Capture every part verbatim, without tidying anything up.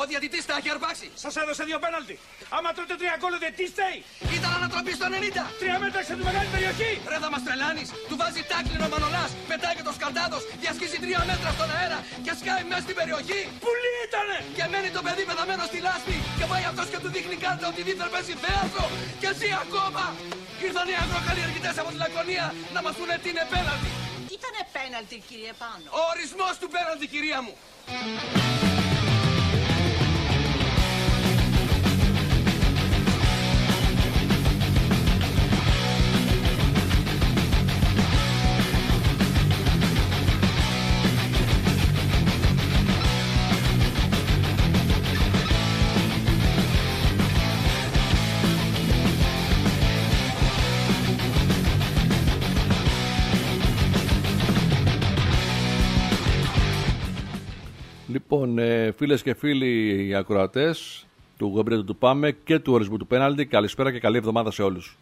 διαιτητής τα έχει αρπάξει. Σας έδωσε δύο πέναλτι. Άμα τρώτε τρία γκολ, ο διαιτητής φταίει. Ήταν ανατροπή στο ενενήντα. Τρία μέτρα έξω από τη μεγάλη περιοχή. Ρε θα μας τρελάνεις. Του βάζει τάκλινο ο Μανολάς. Πετάει και το σκαντάδος. Διασχίζει τρία μέτρα στον αέρα και σκάει μέσα στην περιοχή. Πουλί ήτανε. Και μένει το παιδί πεθαμένο στη λάσπη. Και πάει αυτός και του δείχνει κάρτα ότι δίθεν παίζει θέατρο. Και εσύ ακόμα. Ήρθαν οι αγροκαλλιεργητές από τη Λακωνία να μας πούνε τι είναι πέναλτι. Τι ήτανε πέναλτι, κύριε Πάνο? Ο ορισμός του πέναλτι, κυρία μου. Λοιπόν, ε, φίλες και φίλοι οι ακροατές του Γομπρέτου του Πάμε και του ορισμού του πέναλτι, καλησπέρα και καλή εβδομάδα σε όλους.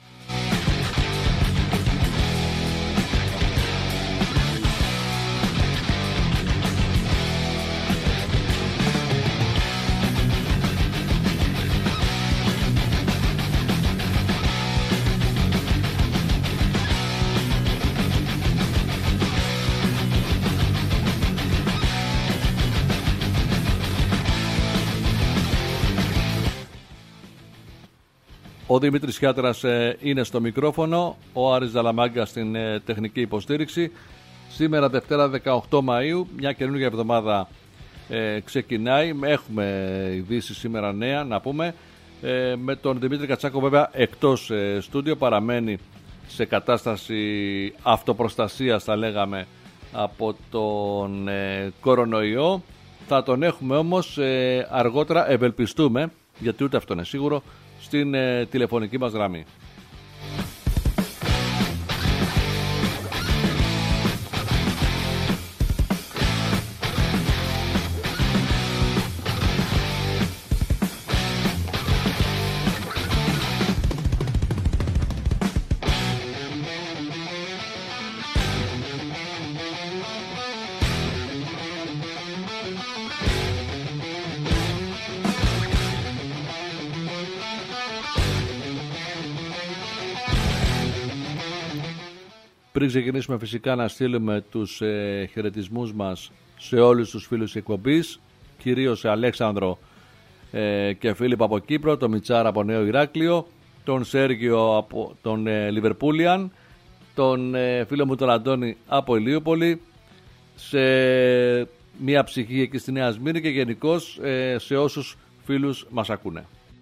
Ο Δημήτρης Χιάτρας ε, είναι στο μικρόφωνο, ο Άρης Ζαλαμάγκα στην ε, τεχνική υποστήριξη. Σήμερα Δευτέρα δεκαοκτώ Μαΐου, μια καινούργια εβδομάδα ε, ξεκινάει. Έχουμε ειδήσεις σήμερα νέα να πούμε. Ε, με τον Δημήτρη Κατσάκο βέβαια εκτός ε, στούντιο, παραμένει σε κατάσταση αυτοπροστασίας θα λέγαμε από τον ε, κορονοϊό. Θα τον έχουμε όμως ε, αργότερα, ευελπιστούμε, γιατί ούτε αυτό είναι σίγουρο, στην ε, τηλεφωνική μας γραμμή. Πριν ξεκινήσουμε φυσικά να στείλουμε τους ε, χαιρετισμούς μας σε όλους τους φίλους της εκπομπής, κυρίως σε Αλέξανδρο ε, και Φίλιππ από Κύπρο, τον Μιτσάρα από Νέο Ηράκλειο, τον Σέργιο από τον ε, Λιβερπούλιαν, τον ε, φίλο μου τον Αντώνη από Ηλίουπολη, σε μια ψυχή εκεί στη Νέα Σμύρνη και γενικώς ε, σε όσους φίλους μας ακούνε.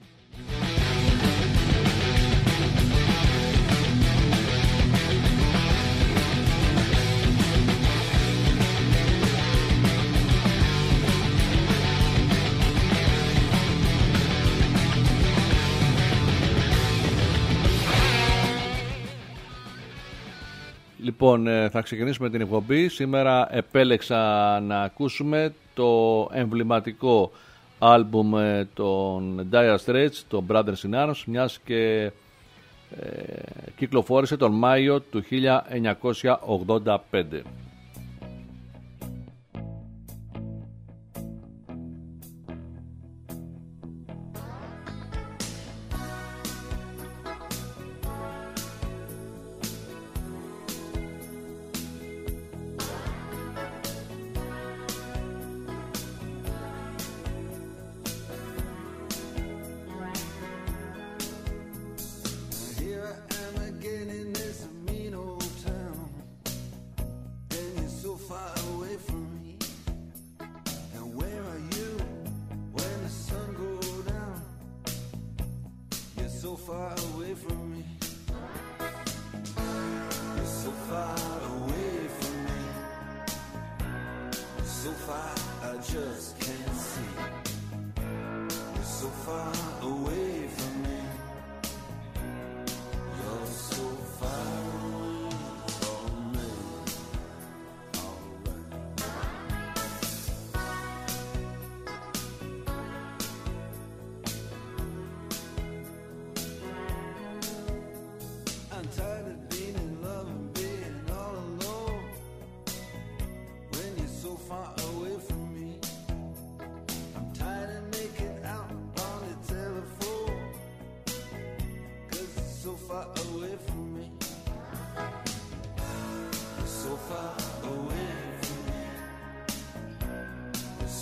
Λοιπόν, θα ξεκινήσουμε την εκπομπή. Σήμερα επέλεξα να ακούσουμε το εμβληματικό άλμπουμ των Dire Straits, το Brothers in Arms, μιας και ε, κυκλοφόρησε τον Μάιο του χίλια εννιακόσια ογδόντα πέντε.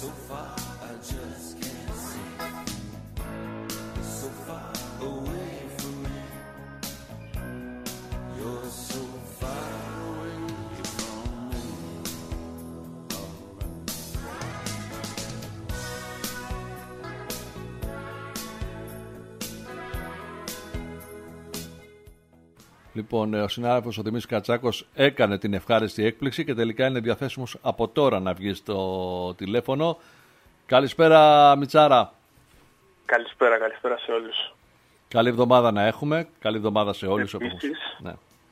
Λοιπόν, ο συνάδελφος ο Δημήτρης Κατσάκος έκανε την ευχάριστη έκπληξη και τελικά είναι διαθέσιμος από τώρα να βγει στο τηλέφωνο. Καλησπέρα Μιτσάρα. Καλησπέρα, καλησπέρα σε όλους. Καλή εβδομάδα να έχουμε, καλή εβδομάδα σε όλους. Επίσης. Ναι.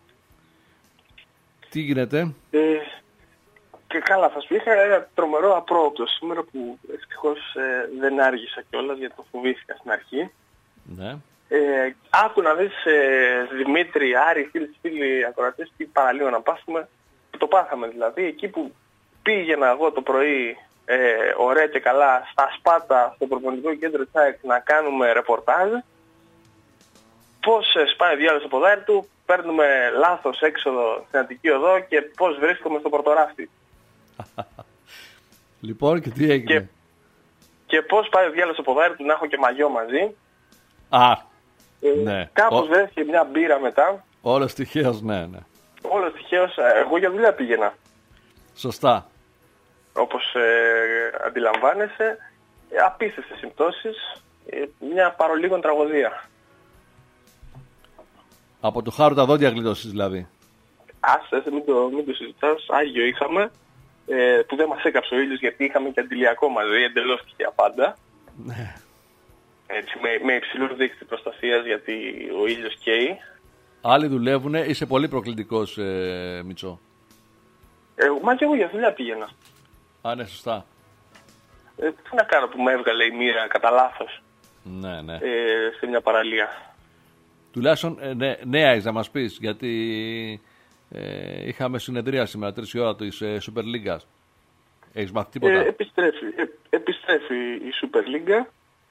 Τι γίνεται? Ε, και καλά, θα σου πει, είχα ένα τρομερό απρόοπτο σήμερα που ευτυχώς ε, δεν άργησα κιόλας γιατί το φοβήθηκα στην αρχή. Ναι. Ε, άκου να δεις ε, Δημήτρη, Άρη, φίλοι, φίλοι ακροατές, τι παραλίγο να πάθουμε. Το πάθαμε δηλαδή, εκεί που πήγαινα εγώ το πρωί ε, ωραία και καλά στα Σπάτα, στο προπονητικό κέντρο της ΑΕΚ να κάνουμε ρεπορτάζ. Πώς ε, σπάει ο διάλογος στο ποδάρι του, παίρνουμε λάθος έξοδο στην Αττική Οδό και πώς βρίσκομαι στο Πορτοράφτη. Λοιπόν, και τι έγινε? Και, και πώς πάει ο διάλογος στο ποδάρι του να έχω και μαγιό μαζί. Α, ε, ναι. Κάπως Ο... βρέθηκε μια μπύρα μετά. Όλος τυχαίος, ναι, ναι. Όλος τυχαίος, εγώ για δουλειά πήγαινα. Σωστά. Όπως ε, αντιλαμβάνεσαι, ε, απίστευτες συμπτώσεις, ε, μια παρολίγων τραγωδία. Από το χάρο τα δόντια γλιτώσεις δηλαδή. Άσε, μην το, μην το συζητάς, Άγιο είχαμε, ε, που δεν μας έκαψε ο ήλιος γιατί είχαμε και αντιλιακό μαζί, εντελώς τυχαία πάντα. Ναι. Έτσι, με, με υψηλό δείκτη προστασίας γιατί ο ήλιος καίει. Άλλοι δουλεύουνε, είσαι πολύ προκλητικός ε, Μητσό. Ε, μα και εγώ για δουλειά πήγαινα. Α, ναι, σωστά. Ε, τι να κάνω που με έβγαλε η μοίρα κατά λάθος Ναι, ναι. ε, σε μια παραλία. Τουλάχιστον ε, ναι, νέα έχεις να μας πεις, γιατί ε, είχαμε συνεδρία σήμερα, τρεις η ώρα της ε, Super League. Έχεις μάθει τίποτα? Ε, επιστρέφει, ε, επιστρέφει η Super League.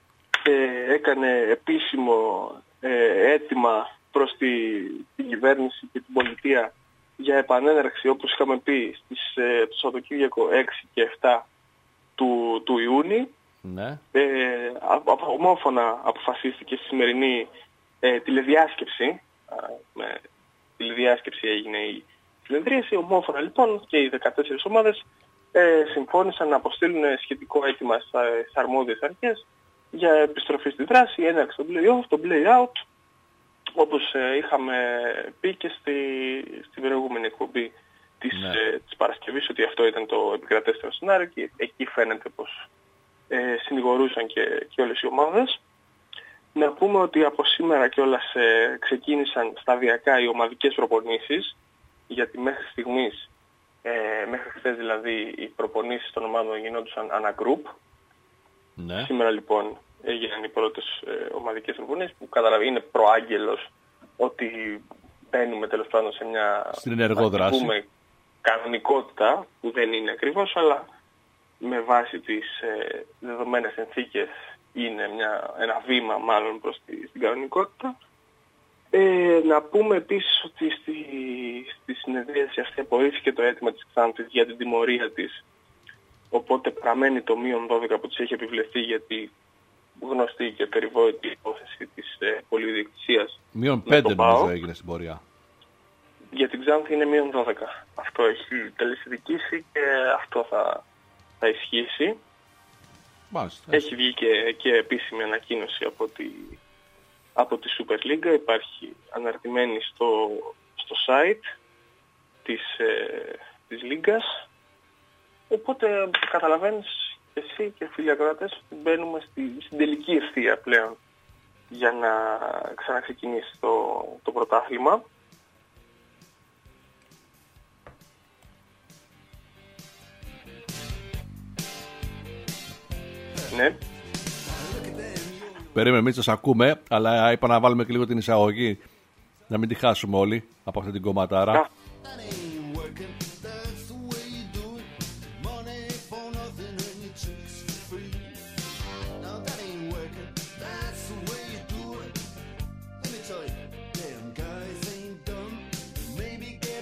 Ε, έκανε επίσημο ε, αίτημα προς τη, την κυβέρνηση και την πολιτεία για επανέναρξη, όπως είχαμε πει, στις, ε, το Σαββατοκύριακο έξι και επτά του, του Ιούνιου. Ναι. Ε, από, ομόφωνα αποφασίστηκε στη σημερινή ε, τηλεδιάσκεψη. Με τηλεδιάσκεψη έγινε η συνεδρίαση. Ομόφωνα λοιπόν και οι δεκατέσσερις ομάδες ε, συμφώνησαν να αποστείλουν σχετικό αίτημα στις αρμόδιες αρχές για επιστροφή στη δράση, έναρξη των play-off, το play-out, όπως ε, είχαμε πει και στη, στην προηγούμενη εκπομπή της, ναι. ε, της Παρασκευής, ότι αυτό ήταν το επικρατέστερο σενάριο και εκεί φαίνεται πως ε, συνηγορούσαν και, και όλες οι ομάδες. Να πούμε ότι από σήμερα κιόλας ε, ξεκίνησαν σταδιακά οι ομαδικές προπονήσεις, γιατί μέχρι στιγμής, ε, μέχρι χθες δηλαδή, οι προπονήσεις των ομάδων γινόντουσαν ανά group. Ναι. Σήμερα λοιπόν έγιναν οι πρώτες ε, ομαδικές προπονήσεις που καταλαβαίνει είναι προάγγελος ότι μπαίνουμε τέλος πάντων σε μια στην ενεργό δράση, κανονικότητα που δεν είναι ακριβώς, αλλά με βάση τις ε, δεδομένες συνθήκες είναι μια, ένα βήμα μάλλον προς τη, την κανονικότητα. Ε, να πούμε επίσης ότι στη, στη συνεδρίαση αυτή απορρίφθηκε το αίτημα της Ξάνθης για την τιμωρία της, οπότε παραμένει το μείον δώδεκα που της έχει επιβλεφθεί γιατί γνωστή και περιβόητη υπόθεση της ε, πολυδιοκτησίας. Μείον πέντε νομίζω έγινε στην πορεία. Για την Ξάνθη είναι μείον δώδεκα. Αυτό έχει τελεσιδικήσει και αυτό θα, θα ισχύσει. Μάλιστα. Έχει βγει και, και επίσημη ανακοίνωση από τη, από τη Super League. Υπάρχει αναρτημένη στο, στο site της, ε, της Λίγκας. Οπότε καταλαβαίνεις και εσύ και φίλοι ακροατές ότι μπαίνουμε στη, στην τελική ευθεία πλέον για να ξαναξεκινήσει το, το πρωτάθλημα. Ναι. Περίμενε, μην σας ακούμε, αλλά είπα να βάλουμε και λίγο την εισαγωγή, να μην τη χάσουμε όλοι από αυτή την κομματάρα. Α.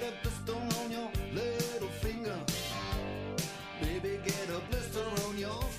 Baby, get a blister on your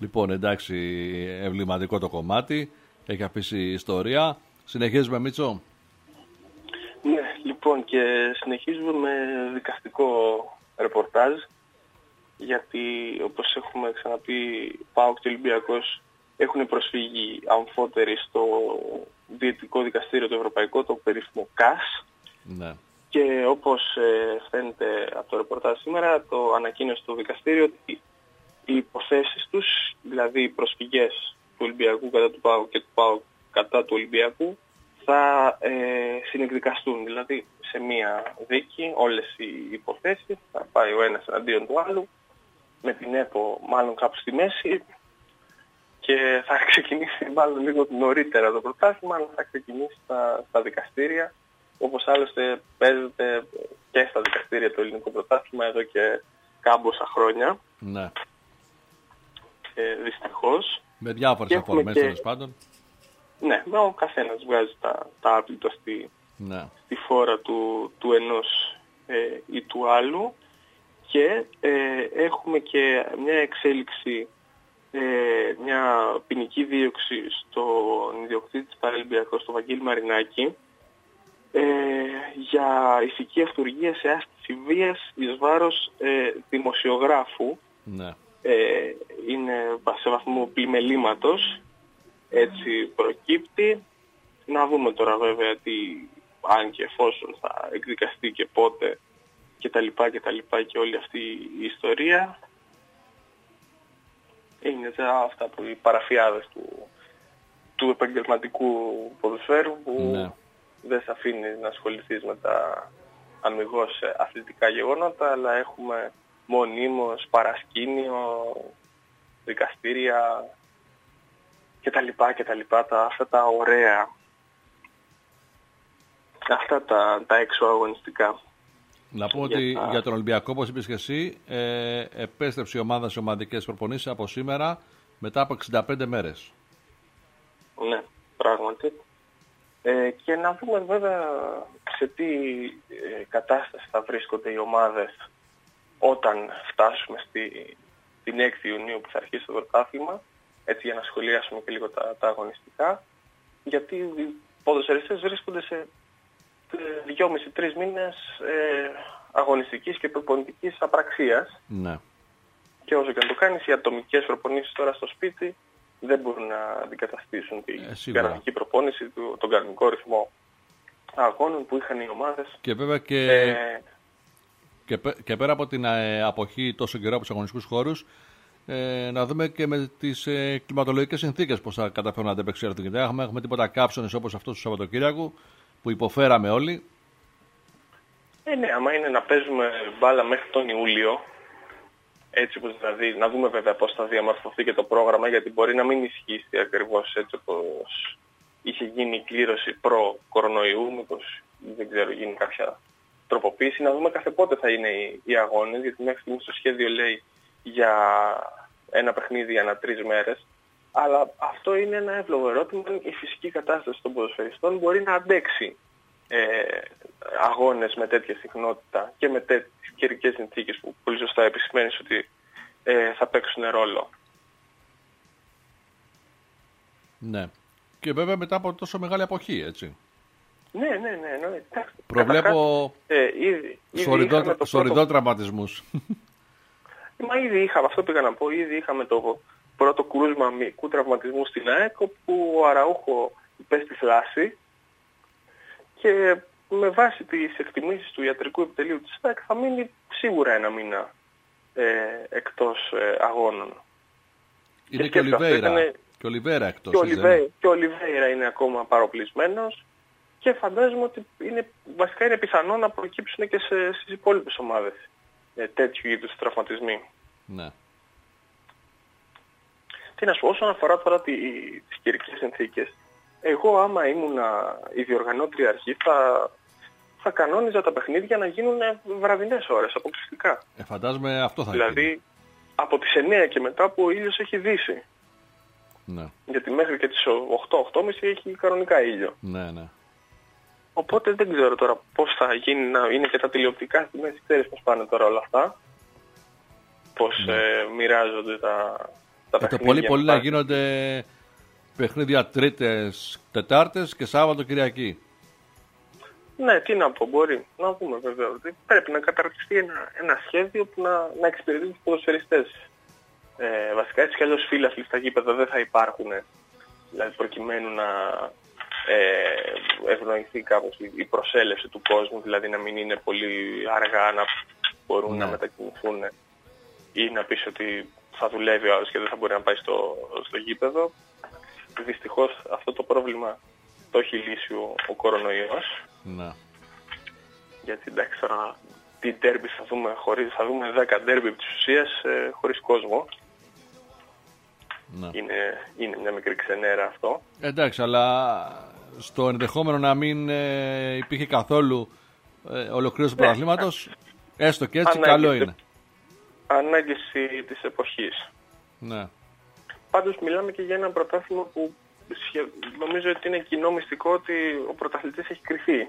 Λοιπόν, εντάξει, εμβληματικό το κομμάτι. Έχει αφήσει ιστορία. Συνεχίζουμε, Μίτσο. Ναι, λοιπόν, και συνεχίζουμε με δικαστικό ρεπορτάζ, γιατί όπως έχουμε ξαναπεί, ΠΑΟΚ και Ολυμπιακός έχουν προσφύγει αμφότεροι στο Διαιτητικό Δικαστήριο το Ευρωπαϊκό, το περίφημο ΚΑΣ. Ναι. Και όπως ε, φαίνεται από το ρεπορτάζ σήμερα, το ανακοίνωσε το δικαστήριο ότι οι υποθέσεις τους, δηλαδή οι προσφυγές του Ολυμπιακού κατά του ΠΑΟΚ και του ΠΑΟΚ κατά του Ολυμπιακού, θα ε, συνεκδικαστούν. Δηλαδή σε μία δίκη όλες οι υποθέσεις, θα πάει ο ένας εναντίον του άλλου, με την ΕΠΟ μάλλον κάπου στη μέση, και θα ξεκινήσει μάλλον λίγο νωρίτερα το πρωτάθλημα, αλλά θα ξεκινήσει στα, στα δικαστήρια, όπως άλλωστε παίζεται και στα δικαστήρια το ελληνικό πρωτάθλημα εδώ και κάμποσα χρόνια. Ναι. Ε, δυστυχώς. Με διάφορες αφορμές, και... τέλος πάντων. Ναι, ο καθένας βγάζει τα, τα άπλυτα στη, ναι. στη φόρα του, του ενός ε, ή του άλλου, και ε, έχουμε και μια εξέλιξη, ε, μια ποινική δίωξη στον ιδιοκτήτη της Παραλυμπιακός, τον Βαγγέλη Μαρινάκη, ε, για ηθική αυτουργία σε άσκηση βίας εις βάρος ε, δημοσιογράφου. Ναι. Ε, είναι σε βαθμό πλημελήματος, έτσι προκύπτει. Να δούμε τώρα βέβαια τι, αν και εφόσον θα εκδικαστεί και πότε και τα λοιπά και τα λοιπά και όλη αυτή η ιστορία. Είναι αυτά που οι παραφιάδες του, του επαγγελματικού ποδοσφαίρου, που ναι. δεν σε αφήνει να ασχοληθείς με τα αμιγώς αθλητικά γεγονότα, αλλά έχουμε μονίμως παρασκήνιο, δικαστήρια και τα λοιπά και τα λοιπά, τα, αυτά τα ωραία, αυτά τα, τα έξω αγωνιστικά. Να πούμε για ότι τα... για τον Ολυμπιακό, όπως είπες και εσύ, ε, επέστρεψε η ομάδα σε ομαδικές προπονήσεις από σήμερα μετά από εξήντα πέντε μέρες. Ναι, πράγματι. Ε, και να δούμε βέβαια σε τι ε, κατάσταση θα βρίσκονται οι ομάδες όταν φτάσουμε στη, την έκτη Ιουνίου που θα αρχίσει το πρωτάθλημα, έτσι για να σχολιάσουμε και λίγο τα, τα αγωνιστικά, γιατί οι ποδοσφαιριστές βρίσκονται σε δυόμισι με τρεις μήνες ε, αγωνιστικής και προπονητικής απραξίας. Ναι. Και όσο και να το κάνεις, οι ατομικές προπονήσεις τώρα στο σπίτι δεν μπορούν να αντικαταστήσουν την ε, κανονική προπόνηση, του, τον κανονικό ρυθμό αγώνων που είχαν οι ομάδες. Και βέβαια και, ε, και, και πέρα από την ε, αποχή τόσο καιρό από τους αγωνιστικούς χώρους, ε, να δούμε και με τις ε, κλιματολογικές συνθήκες πώς θα καταφέρουν να αντεπεξέλθουν. Γιατί έχουμε, έχουμε τίποτα κάψονες όπως αυτό του Σαββατοκύριακου που υποφέραμε όλοι. Ε, ναι, άμα είναι να παίζουμε μπάλα μέχρι τον Ιούλιο, έτσι όπως δηλαδή, να δούμε βέβαια πώς θα διαμορφωθεί και το πρόγραμμα, γιατί μπορεί να μην ισχύσει ακριβώς έτσι όπως είχε γίνει η κλήρωση προ-κορονοϊού, μήπως δεν ξέρω γίνει κάποια τροποποίηση, να δούμε κάθε πότε θα είναι οι, οι αγώνες, γιατί μέχρι στιγμής το σχέδιο λέει για ένα παιχνίδι ανά τρεις μέρες, αλλά αυτό είναι ένα εύλογο ερώτημα, η φυσική κατάσταση των ποδοσφαιριστών μπορεί να αντέξει ε, αγώνες με τέτοια συχνότητα και με τέτοιες καιρικές συνθήκες που πολύ σωστά επισημαίνεις ότι ε, θα παίξουν ρόλο. Ναι. Και βέβαια μετά από τόσο μεγάλη αποχή, έτσι. Ναι, ναι, ναι. ναι. Προβλέπω ε, ήδη, ήδη σοριδό πρώτο... τραυματισμούς. Μα ήδη είχαμε, αυτό πήγα να πω, ήδη είχαμε το πρώτο κρούσμα μυϊκού τραυματισμού στην ΑΕΚ, όπου ο Αραούχο υπέστη θλάση και με βάση τις εκτιμήσεις του ιατρικού επιτελείου της ΑΕΚ θα μείνει σίγουρα ένα μήνα ε, εκτός ε, αγώνων. Είναι και, και, ο Λιβέιρα, ήταν... και ο Λιβέιρα εκτός. Και ο, Λιβέ... και ο Λιβέιρα είναι ακόμα παροπλισμένος και φαντάζομαι ότι είναι, βασικά είναι πιθανό να προκύψουν και σε, στις υπόλοιπες ομάδες ε, τέτοιου είδους τραυματισμοί. Ναι. Τι να σου πω, όσον αφορά τώρα τις καιρικές συνθήκες, εγώ άμα ήμουνα η διοργανώτρια αρχή θα, θα κανόνιζα τα παιχνίδια να γίνουν βραδινές ώρες, αποκλειστικά. Ε, φαντάζομαι αυτό θα Δηλαδή γίνει. Από τις εννιά και μετά που ο ήλιος έχει δύσει. Ναι. Γιατί μέχρι και τις οκτώ οκτώ και μισή έχει κανονικά ήλιο. Ναι, ναι. Οπότε δεν ξέρω τώρα πώς θα γίνει να είναι και τα τηλεοπτικά στη μέση. Ξέρεις πώς πάνε τώρα όλα αυτά. Πώς ναι. ε, μοιράζονται τα, τα Και το παιχνίδια. πολύ πολύ να γίνονται παιχνίδια Τρίτες, Τετάρτες και Σάββατο, Κυριακή. Ναι, τι να πω, μπορεί να δούμε βέβαια ότι πρέπει να καταρτιστεί ένα, ένα σχέδιο που να, να εξυπηρετεί τους ποδοσφαιριστές. Ε, βασικά έτσι κι αλλιώς φύλαθλοι στα γήπεδα δεν θα υπάρχουν, δηλαδή προκειμένου να ε, ευνοηθεί κάπως η προσέλευση του κόσμου, δηλαδή να μην είναι πολύ αργά να μπορούν Ναι. να μετακινηθούν ή να πεις ότι θα δουλεύει ο άλλος και δεν θα μπορεί να πάει στο, στο γήπεδο. Δυστυχώς αυτό το πρόβλημα το έχει λύσει ο, ο κορονοϊός. Ναι. Γιατί εντάξει τώρα τι ντέρμπι θα δούμε, χωρίς, θα δούμε δέκα ντέρμπι της ουσίας ε, χωρίς κόσμο. Ναι. Είναι, είναι μια μικρή ξενέρα αυτό. Εντάξει, αλλά στο ενδεχόμενο να μην ε, υπήρχε καθόλου ε, ολοκλήρωση του Ναι. πρωταθλήματος, έστω και έτσι, Ανάγκη καλό της- είναι. Ανάγκης της εποχής. Ναι. Πάντως μιλάμε και για ένα πρωτάθλημα που σχε- νομίζω ότι είναι κοινό μυστικό ότι ο πρωταθλητής έχει κρυφεί.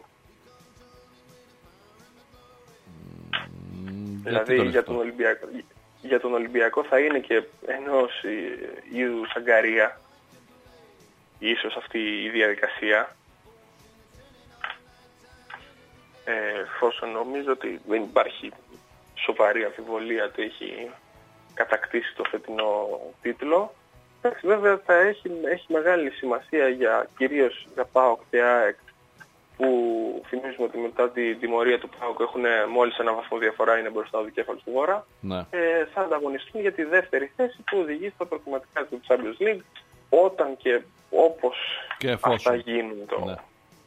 Μ, γιατί Δηλαδή το λες για αυτό? τον, Ολυμπιακό, για τον Ολυμπιακό θα είναι και ενός ε, είδους αγκαρία, ίσως αυτή η διαδικασία, ε, εφόσον νομίζω ότι δεν υπάρχει σοβαρή αμφιβολία ότι έχει κατακτήσει το φετινό τίτλο. Εντάξει, βέβαια θα έχει, έχει μεγάλη σημασία για, κυρίως για ΠΑΟΚ και ΑΕΚ, που θυμίζουμε ότι μετά την τιμωρία του ΠΑΟΚ έχουν μόλις ένα βαθμό διαφορά, είναι μπροστά ο δικέφαλος του Βορρά. Ναι. Ε, θα ανταγωνιστούν για τη δεύτερη θέση που οδηγεί στα προκριματικά του Champions League, όταν και όπως Και εφόσον. αυτά γίνουν. Το... Ναι.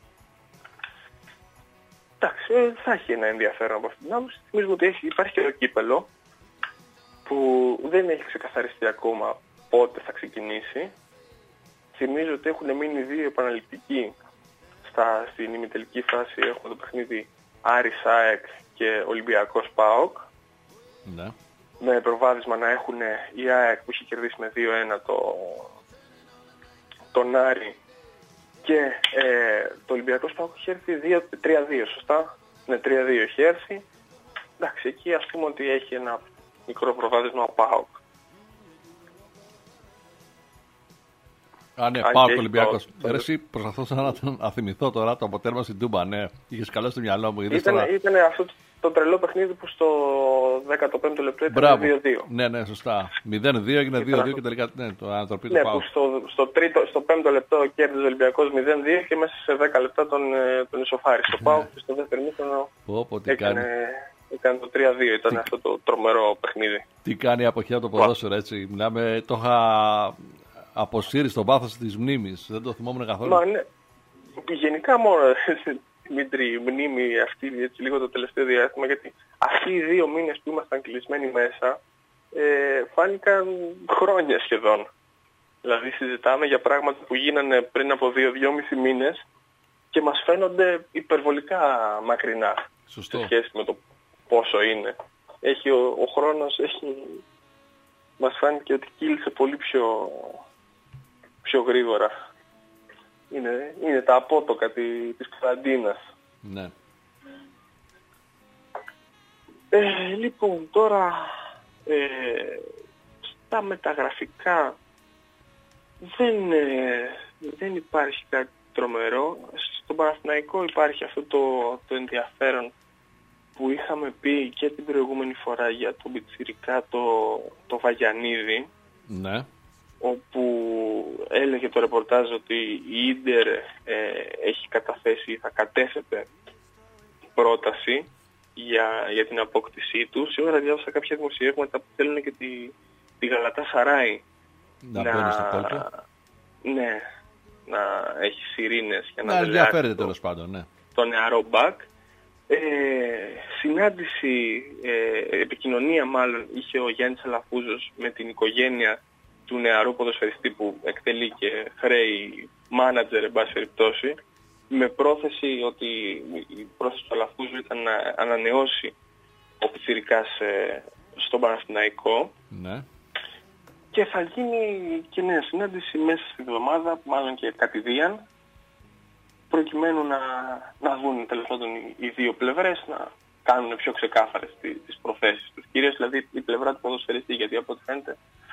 Εντάξει, ε, θα έχει ένα ενδιαφέρον από αυτήν την άποψη. Θυμίζουμε ότι έχει, υπάρχει και το κύπελο που δεν έχει ξεκαθαριστεί ακόμα πότε θα ξεκινήσει. Θυμίζω ότι έχουν μείνει δύο επαναληπτικοί στα, στην ημιτελική φάση. Έχουμε το παιχνίδι Άρης ΑΕΚ και Ολυμπιακός ΠΑΟΚ. Ναι. Με προβάδισμα να έχουν η ΑΕΚ που είχε κερδίσει με δύο ένα το, τον Άρη, και ε, το Ολυμπιακός ΠΑΟΚ είχε έρθει τρία δύο, σωστά. Ναι, τρία δύο έχει έρθει. Εντάξει, εκεί ας πούμε ότι έχει ένα μικρό προβάδισμα ο ΠΑΟΚ. Α, ναι, Αν πάω και και έχει Ολυμπιακός. το- Ρε, εσύ προσπαθούσα να, να θυμηθώ τώρα το αποτέλεσμα στην Τούμπα, ναι. Είχες καλό στο μυαλό μου. είδες τώρα. Ήταν, ήταν αυτό το, το τρελό παιχνίδι που στο δέκατο πέμπτο λεπτό ήταν Μπράβο. δύο δύο. Ναι, ναι, σωστά. μηδέν δύο έγινε δύο δύο και τελικά ναι, το ανατροπή του Ναι, πάω. που στο, στο, τρίτο, στο πέμπτο λεπτό κέρδιζε ο Ολυμπιακός μηδέν δύο και μέσα σε δέκα λεπτά τον, ε, τον ισοφάρισε. Το ΠΑΟΚ και στο δεύτερο μήχρονο Πω, πω, τι κάνει. έκανε, έκανε το τρία δύο. Ήταν αυτό το τρομερό παιχνίδι. Τι κάνει η αποχή από το ποδόσφαιρο, έτσι. Μιλάμε, το είχα αποσύρει στο βάθος της μνήμης. Δεν το θυμόμουν καθόλου. Μα ναι, γενικά μόνο Δημήτρη, η μνήμη αυτή έτσι λίγο το τελευταίο διάστημα, γιατί αυτοί οι δύο μήνες που ήμασταν κλεισμένοι μέσα ε, φάνηκαν χρόνια σχεδόν. Δηλαδή συζητάμε για πράγματα που γίνανε πριν από δύο δυόμισι μήνες και μας φαίνονται υπερβολικά μακρινά. Σωστό. Σε σχέση με το πόσο είναι. Έχει ο, ο χρόνος έχει, μας φάνηκε ότι κύλησε πολύ πιο, πιο γρήγορα. Είναι, είναι τα απότοκα τη, της καραντίνας. Ναι. Ε, λοιπόν, τώρα ε, στα μεταγραφικά δεν, ε, δεν υπάρχει κάτι τρομερό. Στον Παναθηναϊκό υπάρχει αυτό το, το ενδιαφέρον που είχαμε πει και την προηγούμενη φορά για τον πιτσιρικά το, το Βαγιανίδη, Ναι. όπου έλεγε το ρεπορτάζ ότι η Ίντερ ε, έχει καταθέσει, θα κατέθετε πρόταση για, για την απόκτησή του. Σήμερα διάβασα κάποια δημοσιεύματα που θέλουν και τη, τη Γαλατά Σαράι Να μπαίνει στο πόκο. ναι, να έχει σιρήνες για να, Να δελεάσει ενδιαφέρεται το- τέλος πάντων, ναι. το νεαρό Μπακ. Ε, συνάντηση, ε, επικοινωνία μάλλον, είχε ο Γιάννης Αλαφούζος με την οικογένεια του νεαρού ποδοσφαιριστή που εκτελεί και χρέη μάνατζερ, εν πάση περιπτώσει, με πρόθεση ότι η πρόθεση του Αλαφούζου ήταν να ανανεώσει ο πιτσιρικάς ε, στον Παναθηναϊκό. Ναι. Και θα γίνει και νέα συνάντηση μέσα στην εβδομάδα, μάλλον και κατηδίαν, προκειμένου να, να δουν τέλος πάντων οι, οι δύο πλευρές, να κάνουν πιο ξεκάθαρες τις, τις προθέσεις τους. Κυρίως δηλαδή η πλευρά του ποδοσφαιριστή, γιατί από ό,τι φαίνεται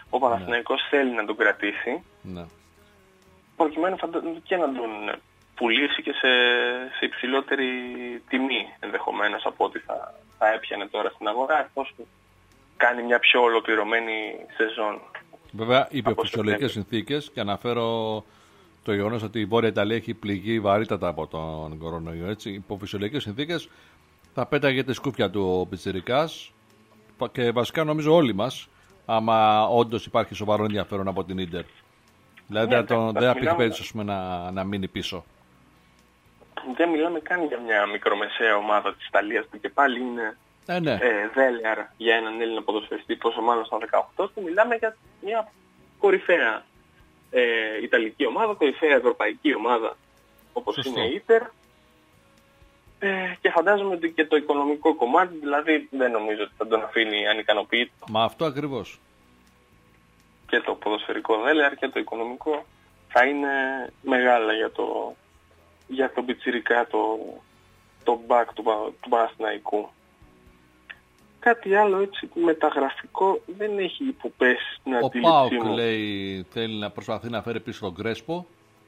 ο Παναθηναϊκός ναι. θέλει να τον κρατήσει ναι. προκειμένου και να τον πουλήσει και σε, σε υψηλότερη τιμή ενδεχομένως από ό,τι θα, θα έπιανε τώρα στην αγορά, εφόσον κάνει μια πιο ολοκληρωμένη σεζόν. Βέβαια, υπό φυσιολογικές συνθήκες, και αναφέρω το γεγονός ότι η Βόρεια Ιταλία έχει πληγεί βαρύτατα από τον κορονοϊό. Έτσι. Υπό φυσιολογικές συνθήκες θα πέταγε τη σκούπια του ο πιτσιρικάς και βασικά νομίζω όλοι μας, άμα όντως υπάρχει σοβαρό ενδιαφέρον από την Ίντερ. Δηλαδή ναι, δεν θα υπήρχε περίπτωση να, να μείνει πίσω. Δεν μιλάμε καν για μια μικρομεσαία ομάδα της Ιταλίας που και πάλι είναι ε, ναι. ε, δέλεαρ για έναν Έλληνα ποδοσφαιριστή, πόσο μάλλον στα δεκαοκτώ του. Μιλάμε για μια κορυφαία ε, Ιταλική ομάδα, κορυφαία ευρωπαϊκή ομάδα όπως Σωστό. είναι η Ίντερ. Ε, και φαντάζομαι ότι και το οικονομικό κομμάτι, δηλαδή δεν νομίζω ότι θα τον αφήνει ανικανοποιητό. Μα αυτό ακριβώς. Και το ποδοσφαιρικό δέλεαρ και το οικονομικό θα είναι μεγάλα για το, για τον πιτσιρικά, το, το back του, του Παναθηναϊκού. Κάτι άλλο έτσι μεταγραφικό δεν έχει υποπέσει στην αντίληψή μου. Ο ΠΑΟΚ λέει θέλει να προσπαθεί να φέρει πίσω τον Κρέσπο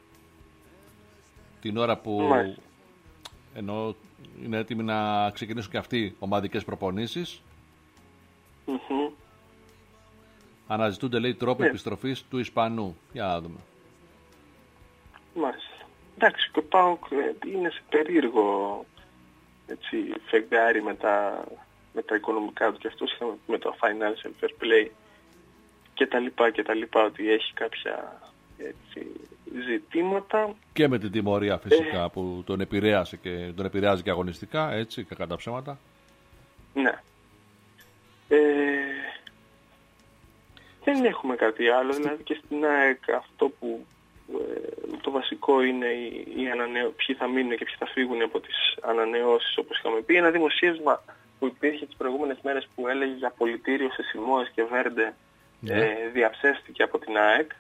την ώρα που Μάλιστα. ενώ είναι έτοιμοι να ξεκινήσουν και αυτοί ομαδικές προπονήσεις. Mm-hmm. Αναζητούνται λέει τρόποι ναι. επιστροφής του Ισπανού. Για να δούμε. Μάλιστα. Εντάξει, και ο ΠΑΟΚ είναι σε περίεργο έτσι, φεγγάρι με τα, με τα οικονομικά του και αυτός με το financial fair play και τα λοιπά και τα λοιπά, ότι έχει κάποια έτσι, ζητήματα. Και με την τιμωρία φυσικά ε... που τον επηρέασε και τον επηρεάζει και αγωνιστικά, έτσι, κακά τα ψέματα. Ναι. Ε... Δεν έχουμε κάτι άλλο, δηλαδή και στην ΑΕΚ αυτό που ε, το βασικό είναι οι, οι ανανεώ... ποιοι θα μείνουν και ποιοι θα φύγουν από τις ανανεώσεις, όπως είχαμε πει. Ένα δημοσίευμα που υπήρχε τις προηγούμενες μέρες που έλεγε για πολιτήριο σε Σιμώες και Βέρντε ναι. ε, διαψεύστηκε από την ΑΕΚ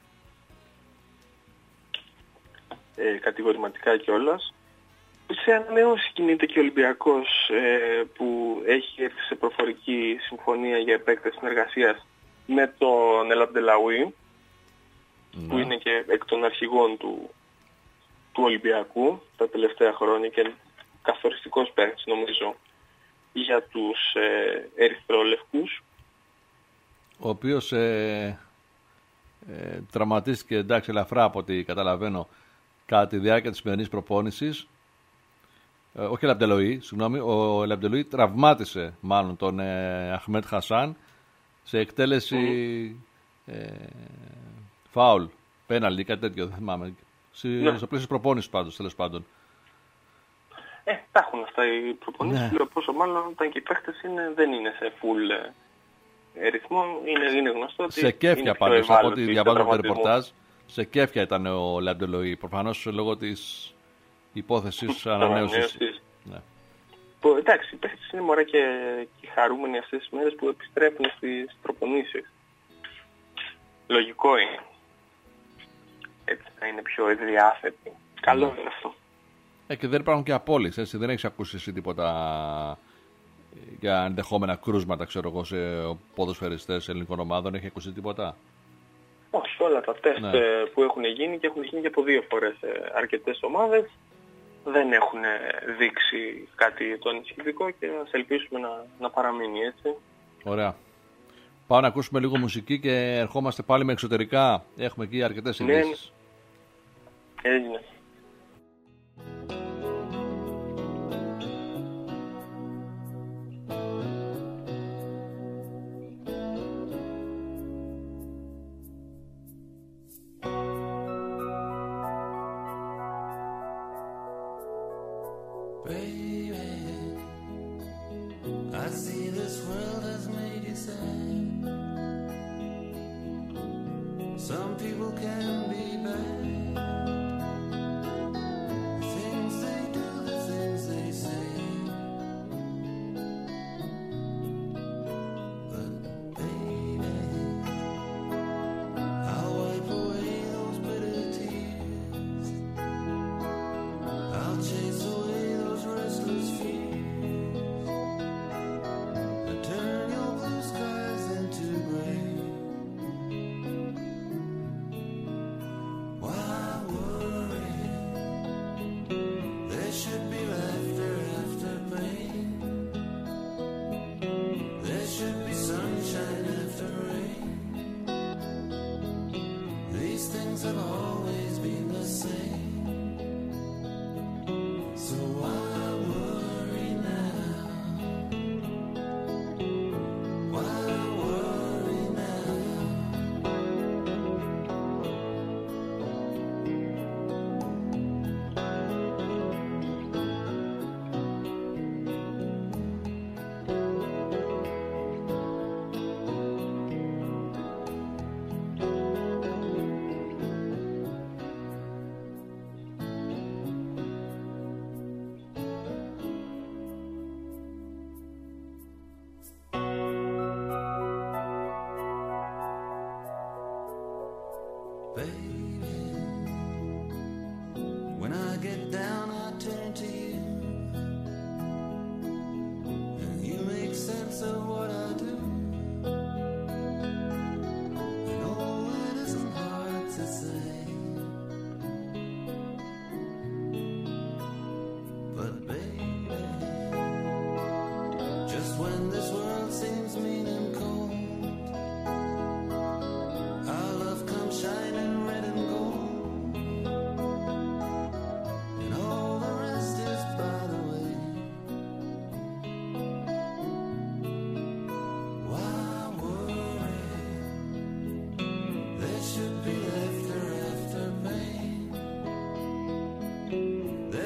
ε, κατηγορηματικά κιόλας. Σε ανανεώσει κινείται και ο Ολυμπιακός ε, που έχει έρθει σε προφορική συμφωνία για επέκταση συνεργασίας με τον El Abdellaoui, ναι. που είναι και εκ των αρχηγών του, του Ολυμπιακού τα τελευταία χρόνια και καθοριστικός παίκτης νομίζω για τους ε, ερυθρόλευκους. Ο οποίος ε, ε, τραυματίστηκε εντάξει ελαφρά από ό,τι καταλαβαίνω κατά τη διάρκεια της σημερινής προπόνησης. Ε, όχι ο El Abdellaoui, συγγνώμη, ο El Abdellaoui τραυμάτισε μάλλον τον ε, Αχμέτ Χασάν σε εκτέλεση mm. ε, φάουλ, πέναλτι, κάτι τέτοιο, δεν θυμάμαι. Ναι. Στο πλαίσιο της προπόνησης πάντως, τέλος πάντων. Ε, τα έχουν αυτά οι προπονήσεις, ναι. Πόσο μάλλον όταν και οι παίχτες είναι, δεν είναι σε full ε, ρυθμό, είναι, είναι γνωστό ότι σε κέφια πάντως, από ό,τι διαβάζω το ρεπορτάζ, σε κέφια ήταν ο El Abdellaoui, προφανώς λόγω της υπόθεσης ανανέωσης. Ναι. Που, εντάξει, οι παίχτες είναι μωρά και, και χαρούμενοι αυτές τις μέρες που επιστρέφουν στις προπονήσεις. Λογικό είναι. Έτσι θα είναι πιο διάθετοι. Καλό είναι αυτό. Ε, και δεν υπάρχουν και απώλειες, έτσι. Δεν έχεις ακούσει εσύ τίποτα για ενδεχόμενα κρούσματα, ξέρω εγώ, σε ποδοσφαιριστές ελληνικών ομάδων. Έχει ακούσει τίποτα? Όχι, όλα τα τεστ ναι. που έχουν γίνει και έχουν γίνει και από δύο φορές σε αρκετές ομάδες δεν έχουν δείξει κάτι το ανησυχητικό και ας ελπίσουμε να, να παραμείνει έτσι. Ωραία. Πάω να ακούσουμε λίγο μουσική και ερχόμαστε πάλι με εξωτερικά. Έχουμε εκεί αρκετές ειδήσεις. Ναι, έγινε.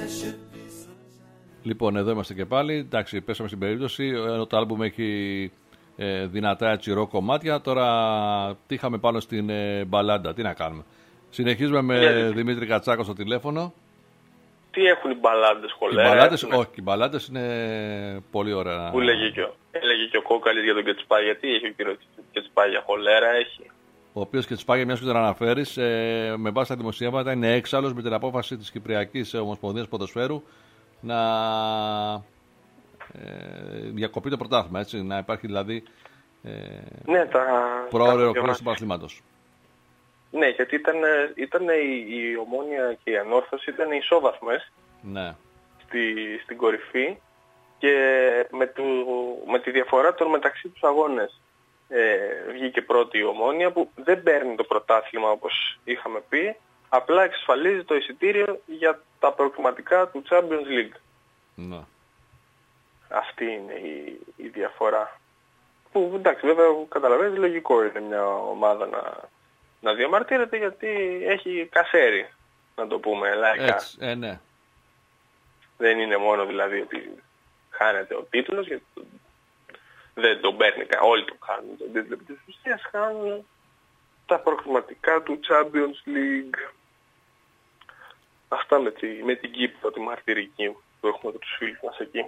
Λοιπόν, εδώ είμαστε και πάλι. Εντάξει, πέσαμε στην περίπτωση. Ενώ το άλμπουμ έχει ε, δυνατά έτσι ρο κομμάτια. Τώρα τι είχαμε πάνω στην ε, μπαλάντα. Τι να κάνουμε. Συνεχίζουμε με Γιατί? Δημήτρη Κατσάκο στο τηλέφωνο. Τι έχουν οι μπαλάντες, Οι χολέρα? μπαλάντες, έχουνε? όχι, οι μπαλάντες είναι πολύ ωραία. Που λέγε και ο, έλεγε και ο Κόκαλης για τον Κετσπάγια. Γιατί έχει ο κύριος Κετσπάγια, χολέρα έχει? Ο οποίος και Τσπάγια, μιας και τον αναφέρεις, ε, με βάση τα δημοσιεύματα είναι έξαλλος με την απόφαση της Κυπριακής Ομοσπονδίας Ποδοσφαίρου να ε, διακοπεί το πρωτάθλημα, έτσι, να υπάρχει δηλαδή ε, Ναι, τα... πρόωρη τα- ολοκλήρωση του πρωταθλήματος. Ναι, γιατί ήταν, ήταν η, η Ομόνοια και η Ανόρθωση ήταν ισόβαθμες Ναι. στη, στην κορυφή και με, του, με τη διαφορά των μεταξύ τους αγώνες ε, βγήκε πρώτη η Ομόνοια που δεν παίρνει το πρωτάθλημα όπως είχαμε πει, απλά εξασφαλίζει το εισιτήριο για τα προκριματικά του Champions League. Ναι. Αυτή είναι η, η διαφορά. Που εντάξει, βέβαια καταλαβαίνεις, λογικό είναι μια ομάδα να, να διαμαρτύρεται γιατί έχει κασέρι, να το πούμε λαϊκά. Έτσι, ε, ναι. Δεν είναι μόνο δηλαδή ότι χάνεται ο τίτλος, γιατί δεν τον παίρνει κανένα, όλοι τον χάνουν τον τίτλο, της ουσίας χάνουν τα προκριματικά του Champions League. Αυτά με, τη, με την Κύπρο, τη μαρτυρική που έχουμε και τους φίλους μας εκεί.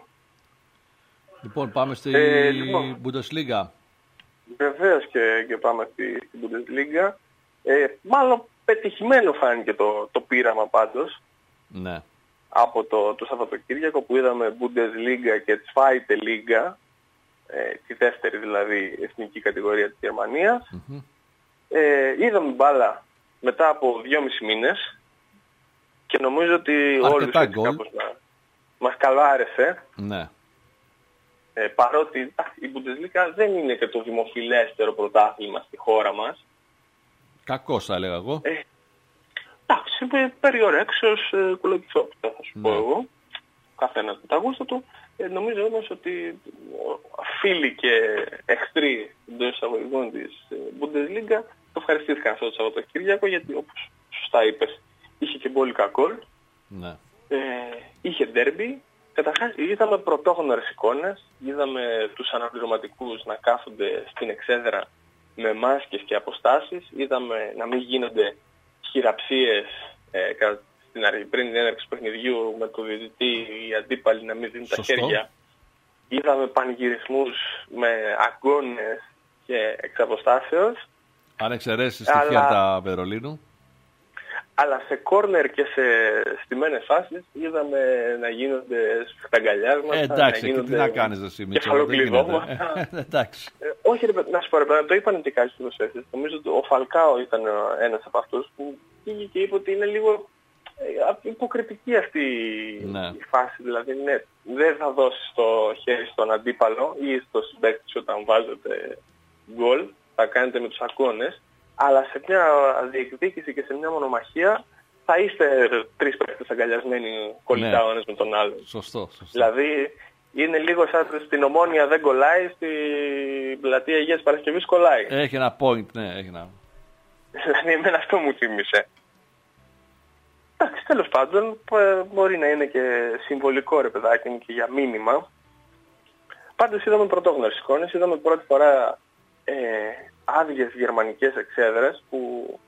Λοιπόν, πάμε στη Ε, λοιπόν. Bundesliga. Βεβαίως και, και πάμε στη, στην Bundesliga. Ε, μάλλον πετυχημένο φάνηκε το, το πείραμα πάντως Ναι. από το, το Σαββατοκύριακο που είδαμε Bundesliga και Zweite Liga, ε, τη δεύτερη δηλαδή εθνική κατηγορία της Γερμανίας. Mm-hmm. Ε, είδαμε μπάλα μετά από δυόμισι μήνες και νομίζω ότι Αρκετά όλους έτσι γκολ. κάπως να, μας καλάρεσε. Ναι. Ε, παρότι α, η Bundesliga δεν είναι και το δημοφιλέστερο πρωτάθλημα στη χώρα μας. Κακός θα έλεγα εγώ. Ε, εντάξει, με περιορέξεως ε, κουλοκυθόπιτα θα σου πω Ναι. εγώ. Καθένας με τα γούστα του. Ε, νομίζω όμως ότι φίλοι και εχθροί εντός εισαγωγικών της ε, Bundesliga το ευχαριστήθηκαν αυτό το Σαββατοκύριακο γιατί όπως σωστά είπες είχε και μπόλικα γκολ, Ναι. ε, είχε ντέρμπι. Καταρχάς είδαμε πρωτόγνωρες εικόνες, είδαμε τους αναπληρωματικούς να κάθονται στην εξέδρα με μάσκες και αποστάσεις, είδαμε να μην γίνονται χειραψίες ε, κατά στην αρχή, πριν την έναρξη του παιχνιδιού με το διαιτητή οι αντίπαλοι να μην δίνουν τα Σωστό. χέρια. Είδαμε πανηγυρισμούς με αγκώνες και εξ αποστάσεως, Αν εξαιρέσεις τη Αλλά- Χέρτα Βερολίνου. αλλά σε κόρνερ και σε στιμένες φάσεις είδαμε να γίνονται σφιχταγκαλιάσματα, Ε, εντάξει, να και γίνονται τι να κάνεις εσύ Μίτσο, δεν γίνεται. κεφαλοκλειδώματα. Ε, εντάξει. Ε, όχι, ρε, παιδί, να σου πω, ρε, παιδί, το είπαν και κάποιοι φιλοσέφες. Νομίζω ότι ο Φαλκάο ήταν ένας από αυτούς που πήγε και είπε ότι είναι λίγο ε, υποκριτική αυτή η- Ναι. η φάση. Δηλαδή, ναι, δεν θα δώσεις το χέρι στον αντίπαλο ή στο συμπαίκτη σου όταν βάζετε γκολ, θα κάνετε με τους ακόνες, αλλά σε μια διεκδίκηση και σε μια μονομαχία θα είστε τρεις παίκτες αγκαλιασμένοι κολλητά Ναι. ο ένας με τον άλλον. Σωστό, σωστό. Δηλαδή είναι λίγο σαν στην Ομόνοια δεν κολλάει, στην πλατεία Αγίας Παρασκευής κολλάει. Έχει ένα point, ναι, έχει ένα. Δηλαδή εμένα αυτό μου θύμισε. Εντάξει, τέλος πάντων, ε, μπορεί να είναι και συμβολικό ρε παιδάκι μου και για μήνυμα. Πάντως είδαμε πρωτόγνωρες εικόνες, είδαμε πρώτη φορά ε, άδειες γερμανικές εξέδρες που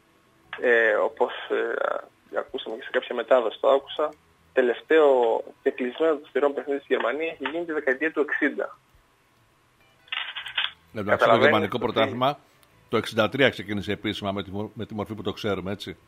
ε, όπως ε, ακούσαμε και σε κάποια μετάδοση το άκουσα, τελευταίο και κλεισμένο των θηρών παιχνίδι στη Γερμανία έχει γίνει τη δεκαετία του εξήντα. Εντάξει, το Καταλαβαίνεις γερμανικό ότι- πρωτάθλημα το εξήντα τρία ξεκίνησε επίσημα με τη, μορ- με τη μορφή που το ξέρουμε, έτσι.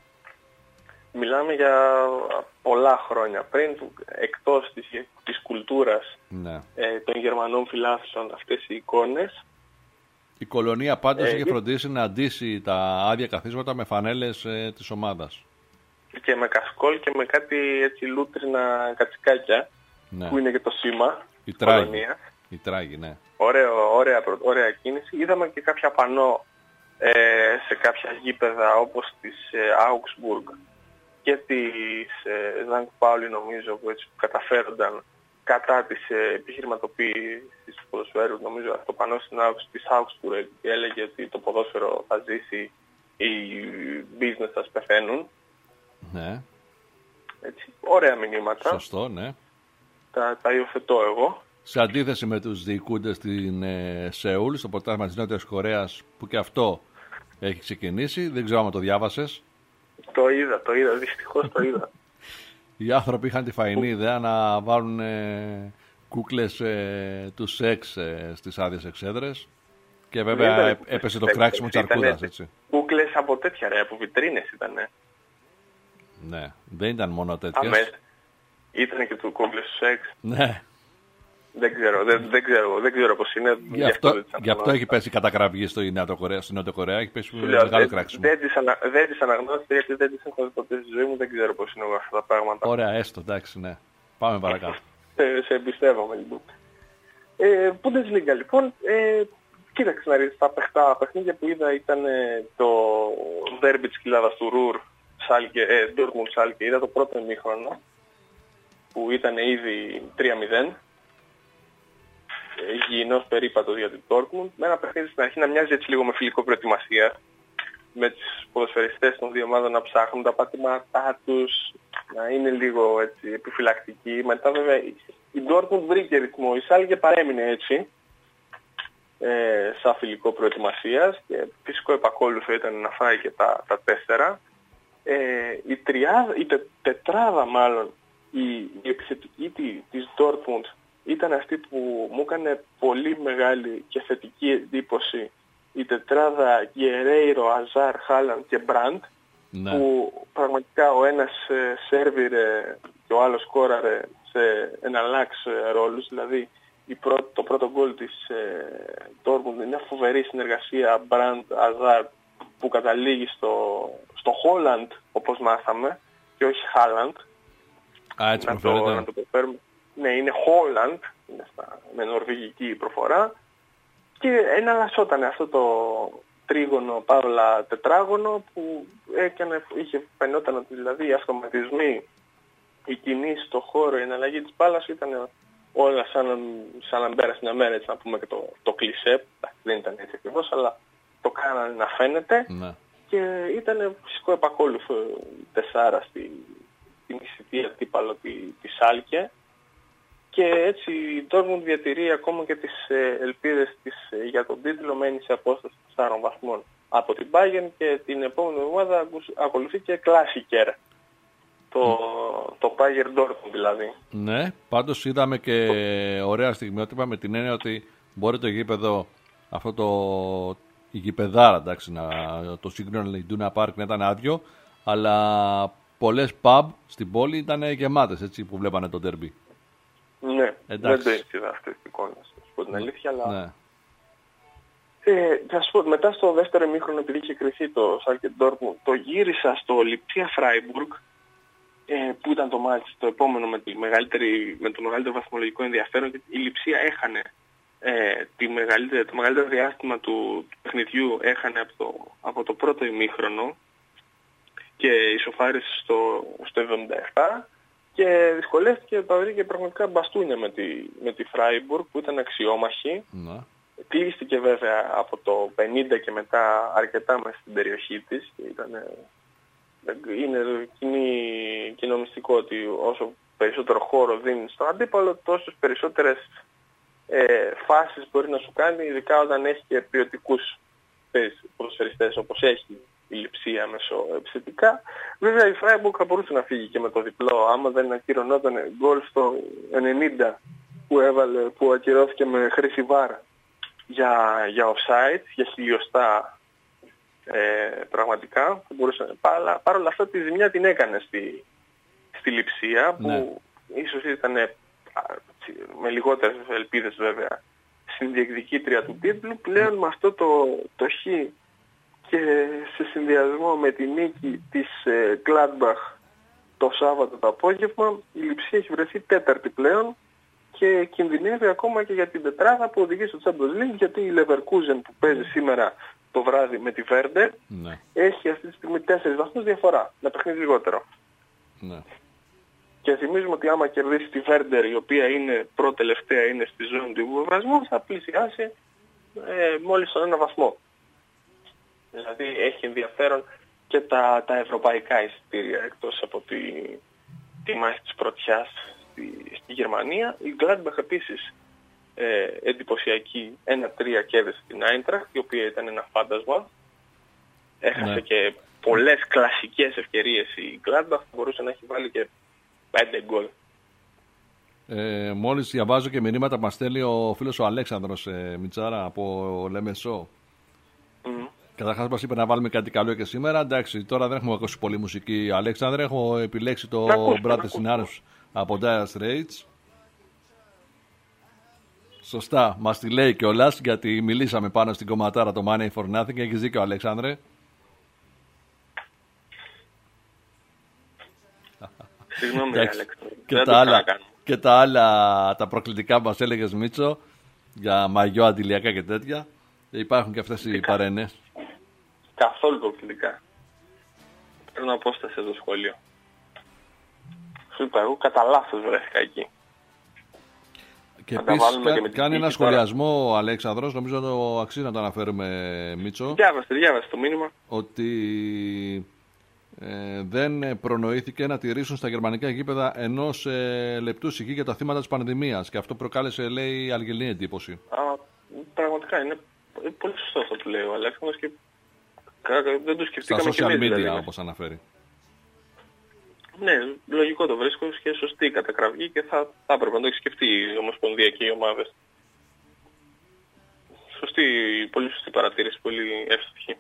Μιλάμε για πολλά χρόνια πριν, που εκτός της, της κουλτούρας Ναι. ε, των Γερμανών φιλάθλων αυτές οι εικόνες. Η κολονία πάντως Ε, είχε και- φροντίσει να αντίσει τα άδεια καθίσματα με φανέλες ε, της ομάδας. Και με κασκόλ και με κάτι έτσι λούτρινα κατσικάκια, Ναι. που είναι και το σήμα Η της τράγη. κολονίας. Η τράγη, ναι. Ωραίο, ωραία, προ- ωραία κίνηση. Είδαμε και κάποια πανό ε, σε κάποια γήπεδα όπως της ε, Augsburg και της ε, Ζανκ Πάουλη νομίζω που έτσι καταφέρονταν κατά της ε, επιχειρηματοποίησης του ποδοσφαίρου. Νομίζω αυτό πανό στην Augs- της Augsburg έλεγε ότι το ποδόσφαιρο θα ζήσει, οι business θα πεθαίνουν. Ναι. Έτσι, ωραία μηνύματα. Σωστό, ναι. Τα, τα υιοθετώ εγώ. Σε αντίθεση με τους διοικούντες στην ε, Σεούλ, στο πρωτάθλημα της Νότιας Κορέας, που και αυτό έχει ξεκινήσει. Δεν ξέρω αν το διάβασες. Το είδα, το είδα, δυστυχώς το είδα. Οι άνθρωποι είχαν τη φαϊνή ιδέα να βάλουν ε, κούκλες ε, του σεξ ε, στις άδειες εξέδρες. Και βέβαια ε, έπεσε το κράξιμο της αρκούδας, έτσι. Κούκλες από τέτοια ρε, από βιτρίνες ήτανε. Ναι, δεν ήταν μόνο τέτοιες. Αμέσως. Ήτανε και του κούκλες του σεξ. Ναι. Δεν ξέρω, δεν, δεν ξέρω, δεν ξέρω πώς είναι. Γι' αυτό, γι αυτό έχει πέσει κατακραυγή στο Νότιο Κορέα, στην Νότια Κορέα, έχει πέσει λέω, μεγάλο δεν, κράξιμο. Δεν τις, ανα, δεν τις αναγνώρισα γιατί δεν τις έχω δει ποτέ στη ζωή μου, δεν ξέρω πώς είναι αυτά τα πράγματα. Ωραία, έστω, εντάξει, ναι. Πάμε παρακάτω. σε, σε εμπιστεύομαι λοιπόν. Ε, Bundesliga λοιπόν, ε, κοίταξε να ρίξεις, τα παιχτά παιχνίδια που είδα ήταν ε, το ντέρμπι της κοιλάδας του Ρουρ, Σάλκε, ε, Dortmund Σάλκε, είδα το πρώτο ημίχρονο που ήταν ήδη τρία μηδέν. Υγιεινός περίπατος για την Dortmund, με ένα παιχνίδι στην αρχή να μοιάζει έτσι λίγο με φιλικό προετοιμασία, με τους ποδοσφαιριστές των δύο ομάδων να ψάχνουν τα πατήματά τους, να είναι λίγο έτσι επιφυλακτικοί. Μετά βέβαια η Dortmund βρήκε ρυθμό, η Σάλκε παρέμεινε έτσι, ε, σαν φιλικό προετοιμασίας και φυσικό επακόλουθο ήταν να φάει και τα, τα τέσσερα. Ε, η, τριάδα, η τε, τετράδα μάλλον, η, η επιθετική της Dortmund ήταν αυτή που μου έκανε πολύ μεγάλη και θετική εντύπωση, η τετράδα Γκερέιρο, Αζάρ, Χάλαντ και Μπραντ, ναι. Που πραγματικά ο ένας ε, σέρβιρε και ο άλλος σκόραρε σε εναλλάξ ε, ρόλους, δηλαδή η πρώτη, το πρώτο γκολ της Dortmund είναι μια φοβερή συνεργασία Μπραντ, Αζάρ που καταλήγει στο, στο Χόλαντ όπως μάθαμε και όχι Χάλαντ. Α, έτσι να, το, να το προφέρουμε. Ναι, είναι Holland, είναι στα, με νορβηγική προφορά και εναλλασσόταν αυτό το τρίγωνο παρόλα τετράγωνο που έκανε, είχε, φαινόταν ότι δηλαδή οι αυτοματισμοί, οι κινήσεις στο χώρο, η εναλλαγή της μπάλας ήταν όλα σαν, σαν να πέρασε μια μέρα, έτσι να πούμε και το, το κλισέ, δεν ήταν έτσι ακριβώς, αλλά το κάνανε να φαίνεται ναι. Και ήταν φυσικό επακόλουθο τεσσάρα στη, στην εισιτή αντίπαλο τη, τη Σάλκε. Και έτσι η Dortmund διατηρεί ακόμα και τις ελπίδες της για τον τίτλο, μένει σε απόσταση τεσσάρων βαθμών από την Bayern και την επόμενη εβδομάδα ακολουθεί και Klassiker, το, mm. το Bayern Dortmund δηλαδή. Ναι, πάντως είδαμε και το... ωραία στιγμιότυπα με την έννοια ότι μπορεί το γήπεδο, αυτό το η γηπεδάρα, εντάξει, να, το σύγχρονο Iduna Park να ήταν άδειο, αλλά πολλές pub στην πόλη ήταν γεμάτες, έτσι, που βλέπανε το derby. Ναι, εντάξει. Δεν το είδα αυτές τις εικόνες, θα σου πω την αλήθεια, αλλά... Ναι. Ε, θα σου πω, μετά στο δεύτερο ημίχρονο, επειδή είχε κρυθεί το Schalke Dortmund, το γύρισα στο Lipsia Freiburg, ε, που ήταν το μάτς το επόμενο με, τη μεγαλύτερη, με το μεγαλύτερο βαθμολογικό ενδιαφέρον, και η Lipsia έχανε ε, τη μεγαλύτερη, το μεγαλύτερο διάστημα του, του παιχνιδιού, έχανε από το, από το πρώτο ημίχρονο και ισοφάρισε στο, στο εβδομήντα επτά. Και δυσκολεύτηκε, τα βρήκε πραγματικά μπαστούνια με τη, με τη Freiburg που ήταν αξιόμαχη. Ναι. Κλείστηκε βέβαια από το πενήντα και μετά αρκετά μέσα στην περιοχή της. Ήταν, είναι κοινή, κοινό μυστικό ότι όσο περισσότερο χώρο δίνει στον αντίπαλο, τόσο περισσότερες ε, φάσεις μπορεί να σου κάνει, ειδικά όταν έχει και ποιοτικούς ποδοσφαιριστές όπως έχει η Λειψία μεσοεπιθετικά. Βέβαια η Freiburg θα μπορούσε να φύγει και με το διπλό, άμα δεν ακυρωνόταν γκολ στο ενενήντα που έβαλε, που ακυρώθηκε με χρήση βάρ για, για offside, για χιλιοστά ε, πραγματικά. Μπορούσε, παρά, παρόλα αυτά τη ζημιά την έκανε στη, στη Λειψία, που ναι. Ίσως ήταν με λιγότερες ελπίδες βέβαια στην διεκδικήτρια του τίτλου. Πλέον με αυτό το, το χ και σε συνδυασμό με τη νίκη της ε, Gladbach το Σάββατο το απόγευμα, η Λειψία έχει βρεθεί τέταρτη πλέον και κινδυνεύει ακόμα και για την τετράδα που οδηγεί στο Champions League, γιατί η Leverkusen που παίζει σήμερα το βράδυ με τη Werder ναι. έχει αυτή τη στιγμή τέσσερις βαθμούς διαφορά, να παιχνίδι λιγότερο. Ναι. Και θυμίζουμε ότι άμα κερδίσει τη Werder, η οποία είναι πρώτη-τελευταία, είναι στη ζώνη του υποβιβασμού, θα πλησιάσει ε, μόλις τον ένα βαθμό. Δηλαδή έχει ενδιαφέρον και τα, τα ευρωπαϊκά εισιτήρια, εκτός από τη, τη μάχη της πρωτιάς στη, στη Γερμανία. Η Gladbach επίσης ε, εντυπωσιακή ένα τρία κέρδισε την Eintracht, η οποία ήταν ένα φάντασμα. Έχασε ναι. και πολλές κλασικές ευκαιρίες η Gladbach, μπορούσε να έχει βάλει και πέντε γκολ. Ε, μόλις διαβάζω και μηνύματα που μας στέλνει ο φίλος ο Αλέξανδρος ε, Μιτσάρα από Λεμεσό. Mm. Καταρχάς μας είπε να βάλουμε κάτι καλό και σήμερα. Εντάξει, τώρα δεν έχουμε ακούσει πολύ μουσική, Αλέξανδρε. Έχω επιλέξει το Brothers in Arms από Dire Straits. Σωστά, μας τη λέει κιόλας, γιατί μιλήσαμε πάνω στην κομματάρα το Money for Nothing. Έχεις δίκιο, Αλέξανδρε. Συγγνώμη, Αλέξανδρε. Και τα άλλα, και τα άλλα, τα προκλητικά που μας έλεγες, Μίτσο, για μαγιό, αντιλιακά και τέτοια. Υπάρχουν και αυτές οι παρένες. Καθόλου προκλητικά. Παίρνω απόσταση εδώ στο σχολείο. Σου είπα, εγώ κατά λάθος βρέθηκα εκεί. Και επίσης κα, κάνει ένα σχολιασμό ο Αλέξανδρος, νομίζω το αξίζει να το αναφέρουμε, Μίτσο. Διάβαστε, διάβαστε το μήνυμα. Ότι ε, δεν προνοήθηκε να τηρήσουν στα γερμανικά γήπεδα ενός ε, λεπτού σιγή για τα θύματα της πανδημίας. Και αυτό προκάλεσε, λέει, αλγελή εντύπωση. Α, πραγματικά είναι πολύ σωστό αυτό που λέει ο Αλέξανδρος και δεν το σκεφτήκαμε. Στα social media, δηλαδή, όπως αναφέρει. Ναι, λογικό το βρίσκω και σωστή η κατακραυγή και θα, θα έπρεπε να το έχει σκεφτεί η Ομοσπονδία και οι ομάδες. Σωστή, πολύ σωστή παρατήρηση, πολύ εύστοχη.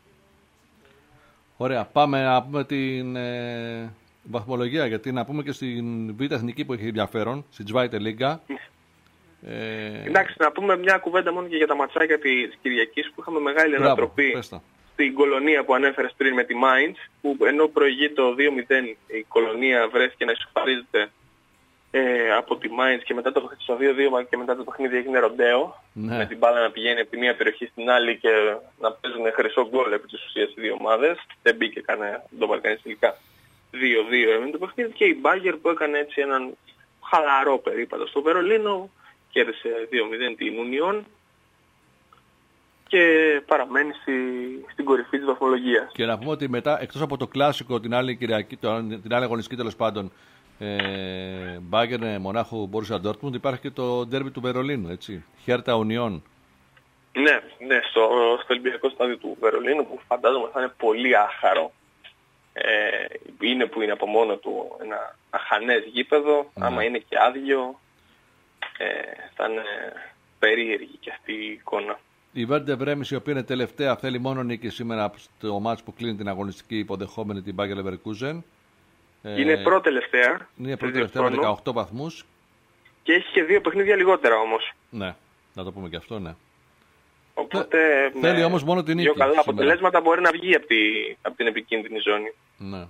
Ωραία, πάμε να πούμε την ε, βαθμολογία, γιατί να πούμε και στην Β' Εθνική που έχει ενδιαφέρον, στην Zweite Liga. Ε... Εντάξει, να πούμε μια κουβέντα μόνο και για τα ματσάκια της Κυριακής που είχαμε μεγάλη ανατροπή στην Κολονία που ανέφερες πριν με τη Mainz, που ενώ προηγεί το δύο μηδέν η Κολονία βρέθηκε να ισοφαρίζεται ε, από τη Mainz και μετά το, το δύο δύο και μετά το παιχνίδι έγινε ροντέο, ναι. με την μπάλα να πηγαίνει από τη μία περιοχή στην άλλη και να παίζουν χρυσό γκολ επί της ουσίας οι δύο ομάδες. Δεν μπήκε κανένα, δεν το βάλει κανείς τελικά. δύο δύο έμεινε το παιχνίδι και η Μπάγκερ που έκανε έτσι έναν χαλαρό περίπατο στο Βερολίνο, κέρδισε δύο μηδέν την Union και παραμένει στη, στην κορυφή της βαθμολογίας. Και να πούμε ότι μετά, εκτός από το κλάσικο την άλλη, Κυριακή, την άλλη αγωνιστική τέλος πάντων, ε, Bayern Μονάχου Borussia Dortmund, υπάρχει και το ντέρμπι του Βερολίνου, έτσι, Hertha Union. Ναι, ναι, στο, στο Ολυμπιακό στάδιο του Βερολίνου που φαντάζομαι θα είναι πολύ άχαρο. Ε, είναι που είναι από μόνο του ένα αχανές γήπεδο, ναι. άμα είναι και άδειο, ε, θα είναι περίεργη και αυτή η εικόνα. Η Βέρντε Βρέμις, η οποία είναι τελευταία, θέλει μόνο νίκη σήμερα στο μάτς που κλείνει την αγωνιστική υποδεχόμενη την Bayer Leverkusen. Είναι πρώτη-τελευταία. Είναι πρώτη-τελευταία με δεκαοκτώ βαθμούς. Και έχει και δύο παιχνίδια λιγότερα όμως. Ναι, να το πούμε και αυτό, ναι. Οπότε θέλει όμως μόνο την νίκη. Δύο καλά αποτελέσματα μπορεί να βγει από, τη, από την επικίνδυνη ζώνη. Ναι.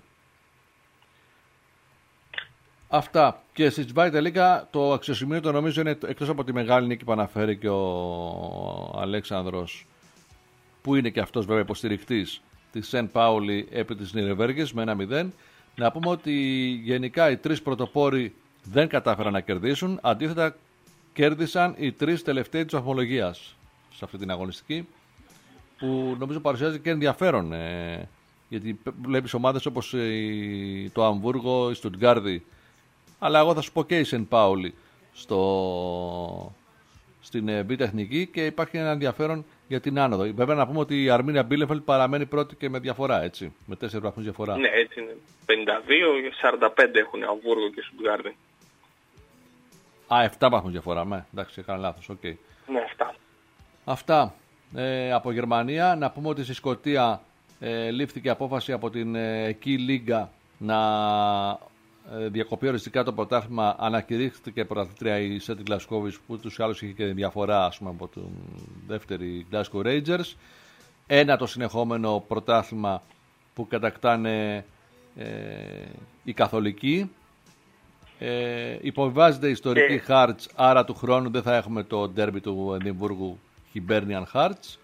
Αυτά. Και στη Zweite Liga το αξιοσημείωτο νομίζω είναι, εκτός από τη μεγάλη νίκη που αναφέρει και ο Αλέξανδρος, που είναι και αυτός βέβαια υποστηρικτής της Σεν Πάουλη επί της Νιρεμβέργης με ένα μηδέν, να πούμε ότι γενικά οι τρεις πρωτοπόροι δεν κατάφεραν να κερδίσουν, αντίθετα κέρδισαν οι τρεις τελευταίοι της βαθμολογίας σε αυτή την αγωνιστική, που νομίζω παρουσιάζει και ενδιαφέρον, ε, γιατί βλέπεις ομάδες όπως η, το Αμβούργο, η Στουτγκάρδη, αλλά εγώ θα σου πω και η Σεν Πάουλη στο, στην Β' Εθνική, και υπάρχει ένα ενδιαφέρον για την άνοδο. Βέβαια να πούμε ότι η Αρμίνια Μπίλεφελντ παραμένει πρώτη και με διαφορά, έτσι, με τέσσερις βαθμούς διαφορά. Ναι, έτσι είναι. πενήντα δύο και σαράντα πέντε έχουν Αμβούργο και Στουτγκάρδη. Α, επτά βαθμούς διαφορά, με. Εντάξει, έκανα λάθος, οκ. Okay. Ναι, επτά. Αυτά ε, από Γερμανία. Να πούμε ότι στη Σκωτία ε, λήφθηκε απόφαση από την ε, Key Λίγκα να ε, διακοπεί οριστικά το πρωτάθλημα. Ανακηρύχθηκε πρωταθλήτρια η Celtic Glasgow, που τους άλλους είχε και διαφορά, ας πούμε, από τον δεύτερη Glasgow Rangers. Ένα το συνεχόμενο πρωτάθλημα που κατακτάνε ε, οι Καθολικοί. Ε, υποβιβάζεται η ιστορική yeah. Hearts, άρα του χρόνου δεν θα έχουμε το ντέρμπι του Εδιμβούργου Hibernian Hearts.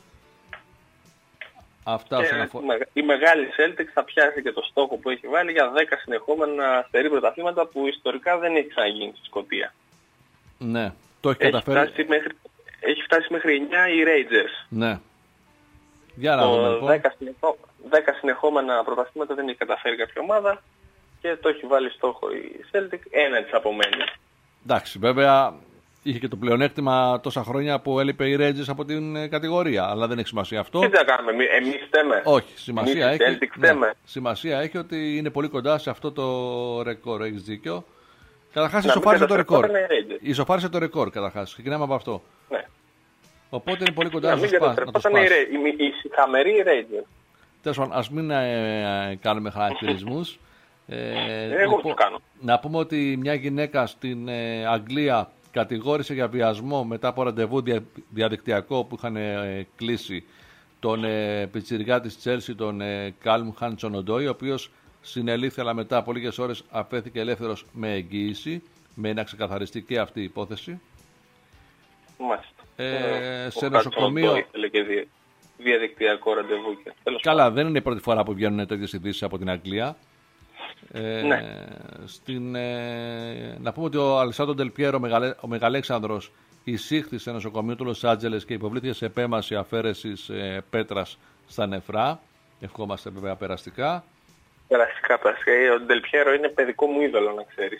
Αυτά yeah, αφορά... Η μεγάλη Celtic θα πιάσει και το στόχο που έχει βάλει για δέκα συνεχόμενα στερή πρωταθλήματα που ιστορικά δεν έχει ξαναγίνει στη Σκωτία. Ναι, το έχει, έχει καταφέρει. Φτάσει μέχρι, έχει φτάσει μέχρι εννιά οι Rangers. Ναι. Για να δούμε λοιπόν. δέκα, συνεχό... δέκα συνεχόμενα πρωταθλήματα δεν έχει καταφέρει κάποια ομάδα. και το έχει βάλει στόχο η Celtic, ένα της απομένει. Εντάξει, βέβαια είχε και το πλεονέκτημα τόσα χρόνια που έλειπε η Rangers από την ε, κατηγορία, αλλά δεν έχει σημασία αυτό. Τι θα κάνουμε, εμείς φταίμε. Όχι, σημασία εμείς, έχει, Celtic, ναι, σημασία έχει ότι είναι πολύ κοντά σε αυτό το ρεκόρ, έχεις δίκιο. Καταρχάς ισοφάρισε το ρεκόρ. Ισοφάρισε το ρεκόρ καταρχάς, ξεκινάμε από αυτό. Ναι. Οπότε είναι πολύ κοντά να να μην το σπάσει. η, η, η χαμερή Rangers. Τέλος πάντων, ας μην ε, κάνουμε χαρακτηρισμούς. Ε, Εγώ λοιπόν, το κάνω. Να πούμε ότι μια γυναίκα στην ε, Αγγλία κατηγόρησε για βιασμό μετά από ραντεβού δια, διαδικτυακό που είχαν ε, κλείσει τον ε, πιτσιρικά της Chelsea, τον ε, Κάλμ Χάντσον Οντόι, ο οποίος συνελήφθη, αλλά μετά από λίγες ώρες αφέθηκε ελεύθερος με εγγύηση, με να ξεκαθαριστεί και αυτή η υπόθεση. Μάλιστα. Ε, ο σε νοσοκομείο. Ήθελε και δια, διαδικτυακό ραντεβού. Και, Καλά, δεν είναι η πρώτη φορά που βγαίνουν τέτοιες ειδήσεις από την Αγγλία. Ε, ναι. στην, ε, να πούμε ότι ο Αλεσάντρο Ντελπιέρο, ο Μεγαλέξανδρος, εισήχθη σε νοσοκομείο του Λος Άντζελες και υποβλήθηκε σε επέμβαση αφαίρεσης ε, πέτρας στα νεφρά. Ευχόμαστε βέβαια περαστικά. Περαστικά, περαστικά. Ο Ντελπιέρο είναι παιδικό μου είδωλο, να ξέρεις.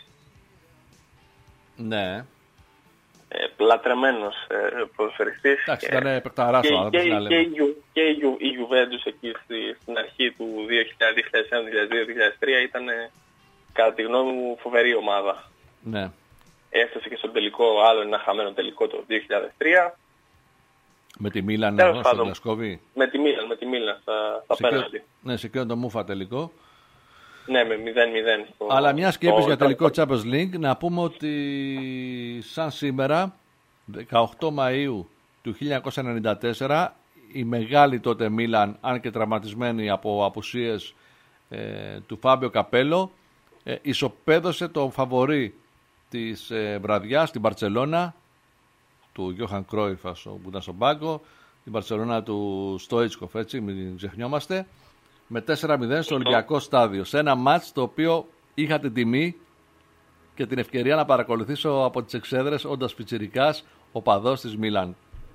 Ναι. Ε, λατρεμένος ε, ποδοσφαιριστής. Εντάξει, ήταν παικταράς ο άνθρωπος, να λέμε. Και, και η, η Juventus εκεί στη, στην αρχή του δύο χιλιάδες, δύο χιλιάδες ένα, δύο χιλιάδες δύο, δύο χιλιάδες τρία ήταν, κατά τη γνώμη μου, φοβερή ομάδα. Ναι. Έφτασε και στον τελικό, άλλο ένα χαμένο τελικό το δύο χιλιάδες τρία. Με τη Μίλαν εδώ, στο Γλασκόβι. Με τη Μίλαν, με τη Μίλαν στα, στα πέναλτι. Ναι, σε εκείνον το Μούφα τελικό. Ναι, με μηδέν μηδέν. Αλλά μια και είπες για τελικό Champions League, να πούμε ότι σαν σήμερα, δεκαοκτώ Μαΐου του χίλια εννιακόσια ενενήντα τέσσερα, η μεγάλη τότε Μίλαν, αν και τραυματισμένη από απουσίες ε, του Φάμπιο Καπέλο, ε, ισοπαίδωσε τον φαβορί της ε, βραδιάς, την Μπαρτσελώνα, του Γιώχαν Κρόιφ που ήταν στον πάγκο, την Μπαρτσελώνα του Στόιτσκοφ, έτσι, μην ξεχνιόμαστε, με τέσσερα μηδέν στο Ολυμπιακό Στάδιο. Σε ένα μάτς το οποίο είχα την τιμή και την ευκαιρία να παρακολουθήσω από τις εξέδρες, όντας πιτσιρικάς, οπαδός της Μίλαν.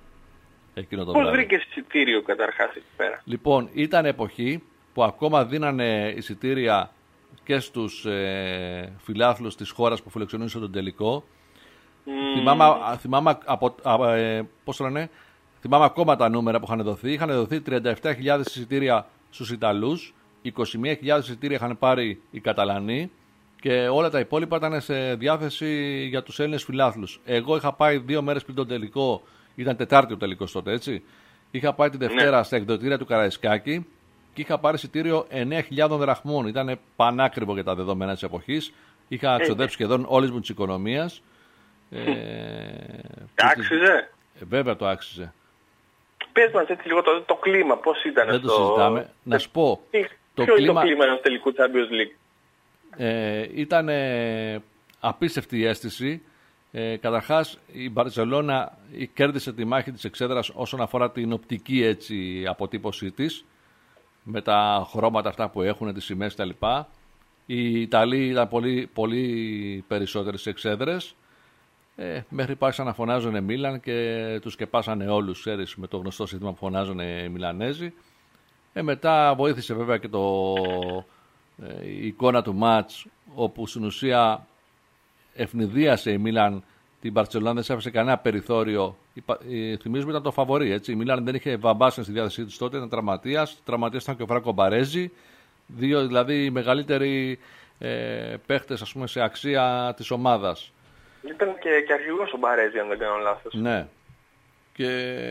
Πώς βρήκες εισιτήριο καταρχάς εκεί πέρα? Λοιπόν, ήταν εποχή που ακόμα δίνανε εισιτήρια και στους ε, φιλάθλους της χώρας που φιλοξενούσε τον τελικό. Mm. Θυμάμαι, θυμάμαι, από, α, ε, πώς το λένε, θυμάμαι ακόμα τα νούμερα που είχαν δοθεί. Είχαν δοθεί τριάντα επτά χιλιάδες εισιτήρια στους Ιταλούς, είκοσι μία χιλιάδες εισιτήρια είχαν πάρει οι Καταλανοί και όλα τα υπόλοιπα ήταν σε διάθεση για τους Έλληνες φιλάθλους. Εγώ είχα πάει δύο μέρες πριν τον τελικό, ήταν Τετάρτη ο τελικός τότε, έτσι. Είχα πάει τη Δευτέρα ναι. στα εκδοτήρια του Καραϊσκάκη και είχα πάρει εισιτήριο εννέα χιλιάδες δραχμών. Ήταν πανάκριβο για τα δεδομένα της εποχής. Είχα ξοδέψει σχεδόν όλης μου της οικονομίας. Ε, άξιζε. Ε, βέβαια το άξιζε. Πες μας έτσι λίγο το, το κλίμα, πώς ήταν Δεν αυτό. το συζητάμε. Να σου πω. Τι, το ποιο κλίμα, είναι το κλίμα ενός τελικού Champions League? Ε, ήταν ε, απίστευτη η αίσθηση. Ε, καταρχάς η Μπαρτσελώνα κέρδισε τη μάχη της εξέδρας όσον αφορά την οπτική έτσι, αποτύπωσή της, με τα χρώματα αυτά που έχουν, τις σημαίες κτλ. Οι Ιταλοί ήταν πολύ, πολύ περισσότερες εξέδρες. Ε, μέχρι πάσαν να φωνάζουν Μίλαν και τους σκεπάσανε όλους, ξέρεις, με το γνωστό σύστημα που φωνάζουν οι Μιλανέζοι. Ε, μετά βοήθησε βέβαια και το, ε, η εικόνα του μάτς, όπου στην ουσία ευνηδίασε η Μίλαν την Μπαρτσελόνα, δεν σε άφησε κανένα περιθώριο. Η, θυμίζουμε ήταν το φαβορί, έτσι. Η Μίλαν δεν είχε Βαμπάσεν στη διάθεσή της τότε, ήταν τραυματίας. Τραυματίας ήταν και ο Φράνκο Μπαρέζι. Δύο δηλαδή οι μεγαλύτεροι ε, παίχτες, ας πούμε, σε αξία της ομάδας. Ήταν και, και αρχηγός ο Μπαρέζι, αν δεν κάνω λάθος. Ναι. Και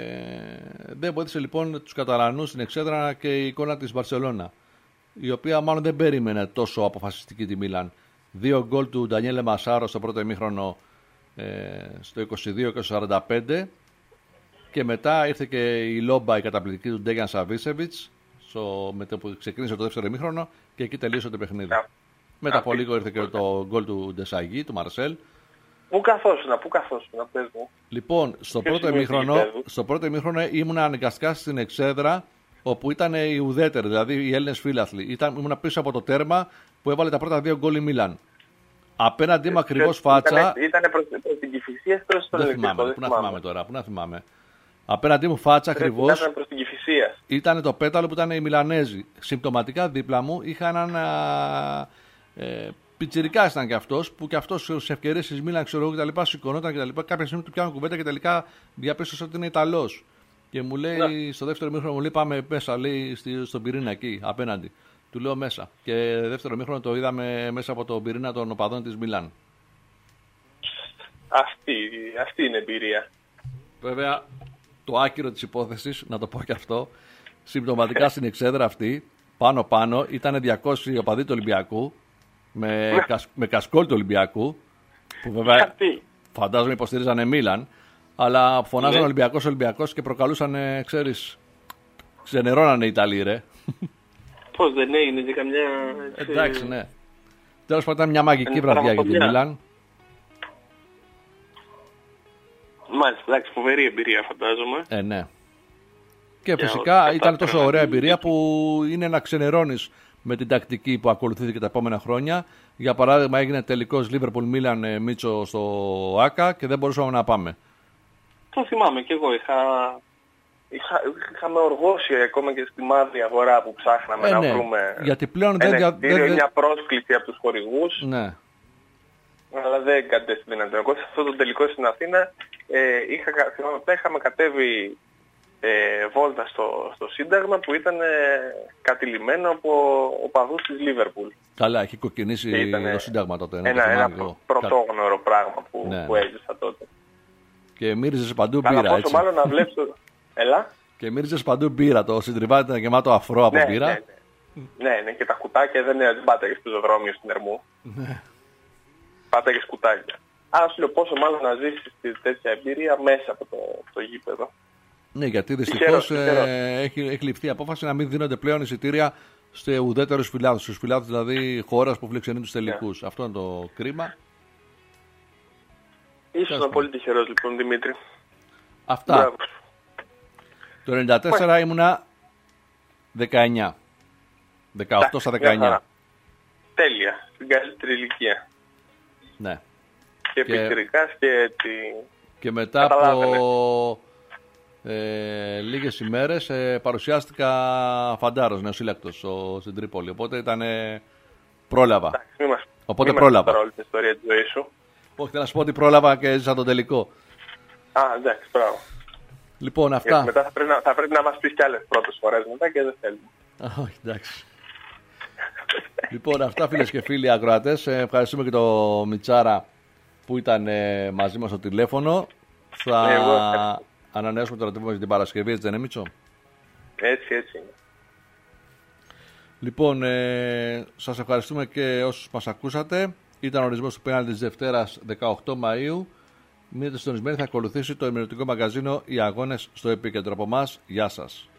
δεν βοήθησε λοιπόν τους Καταλανούς στην εξέδρα και η εικόνα της Μπαρσελόνα, η οποία μάλλον δεν περίμενε τόσο αποφασιστική τη Μίλαν. Δύο γκολ του Ντανιέλε Μασάρο στο πρώτο ημίχρονο, ε, στο είκοσι δύο και στο σαράντα πέντε, και μετά ήρθε και η λόμπα η καταπληκτική του Ντέγιαν Σαβίσεβιτς με το που ξεκίνησε το δεύτερο ημίχρονο και εκεί τελείωσε το παιχνίδι. Yeah. Μετά από λίγο ήρθε και το γκολ του Ντεσαγί, του Μαρσέλ. Πού καθόσουνα, πού καθόσουνα, πες μου. Λοιπόν, στο πρώτο, ημίχρονο, στο πρώτο ημίχρονο ήμουν αναγκαστικά στην εξέδρα όπου ήταν οι ουδέτεροι, δηλαδή οι Έλληνες φίλαθλοι. Ήταν, ήμουν πίσω από το τέρμα που έβαλε τα πρώτα δύο γκολ η Μίλαν. Απέναντί μου ακριβώς φάτσα. Ήταν προς, προς την Κηφισία ή προς τον Ολυμπιακό? Πού να θυμάμαι τώρα, πού να θυμάμαι. Απέναντί μου φάτσα ακριβώς. Ήταν προς την Κηφισία. Ήταν το πέταλο που ήταν οι Μιλανέζοι. Συμπτωματικά δίπλα μου είχα έναν α, Ε, Πιτσιρικάς ήταν και αυτός, που και αυτός σε ευκαιρίες της Μίλαν, ξέρω εγώ, κτλ. Σηκωνόταν κτλ. Κάποια στιγμή του πιάνω κουβέντα και τελικά διαπίστωσα ότι είναι Ιταλός. Και μου λέει ναι. στο δεύτερο μήχρονο, μου λέει πάμε μέσα, λέει, στον πυρήνα εκεί απέναντι. Του λέω μέσα. Και δεύτερο μήχρονο το είδαμε μέσα από τον πυρήνα των οπαδών της Μίλαν. Αυτή, αυτή είναι εμπειρία. Βέβαια, το άκυρο της υπόθεσης, να το πω και αυτό, συμπτωματικά στην εξέδρα αυτή, πάνω-πάνω, ήταν διακόσιοι οπαδοί του Ολυμπιακού, με, κασ, με κασκόλ του Ολυμπιακού, που βέβαια φαντάζομαι υποστηρίζανε Μίλαν, αλλά φωνάζανε ναι. Ολυμπιακός, Ολυμπιακός και προκαλούσαν, ξέρεις, ξενερώνανε οι Ιταλοί, ρε. Πώς δεν έγινε και καμιά... Έτσι... Εντάξει, ναι. Τέλος πάντων, ήταν μια μαγική βραδιά για τη Μίλαν. Μάλιστα, εντάξει, φοβερή εμπειρία φαντάζομαι. Ε, ναι. Και για φυσικά ο... ήταν τόσο ωραία εμπειρία που είναι να ξενερώνεις με την τακτική που ακολουθήθηκε τα επόμενα χρόνια. Για παράδειγμα, έγινε τελικός Liverpool Milan Μίτσο στο ΆΚΑ και δεν μπορούσαμε να πάμε. Το θυμάμαι και εγώ. Είχα... Είχα... Είχαμε οργώσει ακόμα και στη μαύρη αγορά που ψάχναμε ε, να ναι. βρούμε γιατί πλέον ένα δεν... εισιτήριο, δεν... μια πρόσκληση από τους χορηγούς. Ναι. Αλλά δεν κατέστη δυνατόν. Εγώ σε αυτό το τελικό στην Αθήνα ε, είχα, είχαμε κατέβει ε, βόλτα στο, στο Σύνταγμα που ήταν ε, κατηλημμένο από οπαδούς της Λίβερπουλ. Καλά, έχει κοκκινήσει το Σύνταγμα τότε. Ένα, ένα, ένα προ, πρωτόγνωρο πράγμα που, ναι, που έζησα τότε. Και μύριζες παντού Καλά, μπύρα, πόσο έτσι. Μάλλον να βλέπεις το... Έλα. Και μύριζες παντού μπύρα, το συντριβάτι ήταν γεμάτο αφρό από ναι, μπύρα. Ναι, ναι. ναι, ναι, και τα κουτάκια δεν, δεν πάταγες στο πεζοδρόμιο στην Ερμού. Ναι. Πάταγες κουτάκια. Άρα σου λέω πόσο μάλλον να ζήσεις τέτοια εμπειρία μέσα από το, το γήπεδο. Ναι, γιατί δυστυχώς ε, έχει, έχει ληφθεί η απόφαση να μην δίνονται πλέον εισιτήρια σε ουδέτερους φιλάθλους, στους φιλάθλους δηλαδή χώρας που φιλοξενεί τους τελικούς. Yeah. Αυτό είναι το κρίμα. Ήσουν πολύ τυχερός λοιπόν, Δημήτρη. Αυτά. Μπράβο. Το ενενήντα τέσσερα yeah. ήμουνα δεκαεννιά. δεκαοκτώ στα δεκαεννιά. Τέλεια. Στην καλύτερη ηλικία. Ναι. Και πιτσιρικάς και έτσι... Και μετά από ε, λίγες ημέρες ε, παρουσιάστηκα φαντάρος, νεοσύλλακτος στην Τρίπολη. Οπότε ήταν ε, πρόλαβα. Εντάξει, μη μας, οπότε μη πρόλαβα. Όλη την ιστορία της ζωής σου. Όχι, θέλω να σου πω ότι πρόλαβα και έζησα τον τελικό. Α, εντάξει, μπράβο. Λοιπόν, αυτά. Γιατί μετά θα πρέπει, να, θα πρέπει να μας πεις κι άλλες πρώτες φορές μετά και δεν θέλουμε. Α, όχι, εντάξει. Λοιπόν, αυτά φίλες και φίλοι ακροατές. Ευχαριστούμε και το Μιτσάρα που ήταν ε, μαζί μας στο τηλέφωνο. Θα Εγώ, ανανεώσουμε το ραντεβού για την Παρασκευή, έτσι δεν είναι, Μίτσο? Έτσι, έτσι είναι. Λοιπόν, ε, σας ευχαριστούμε και όσους μας ακούσατε. Ήταν ο ορισμός του πέναλτι της Δευτέρας δεκαοκτώ Μαΐου. Μείνετε συντονισμένοι, θα ακολουθήσει το ημερητικό μαγαζίνο «Οι Αγώνες στο Επίκεντρο». Από εμάς, γεια σας.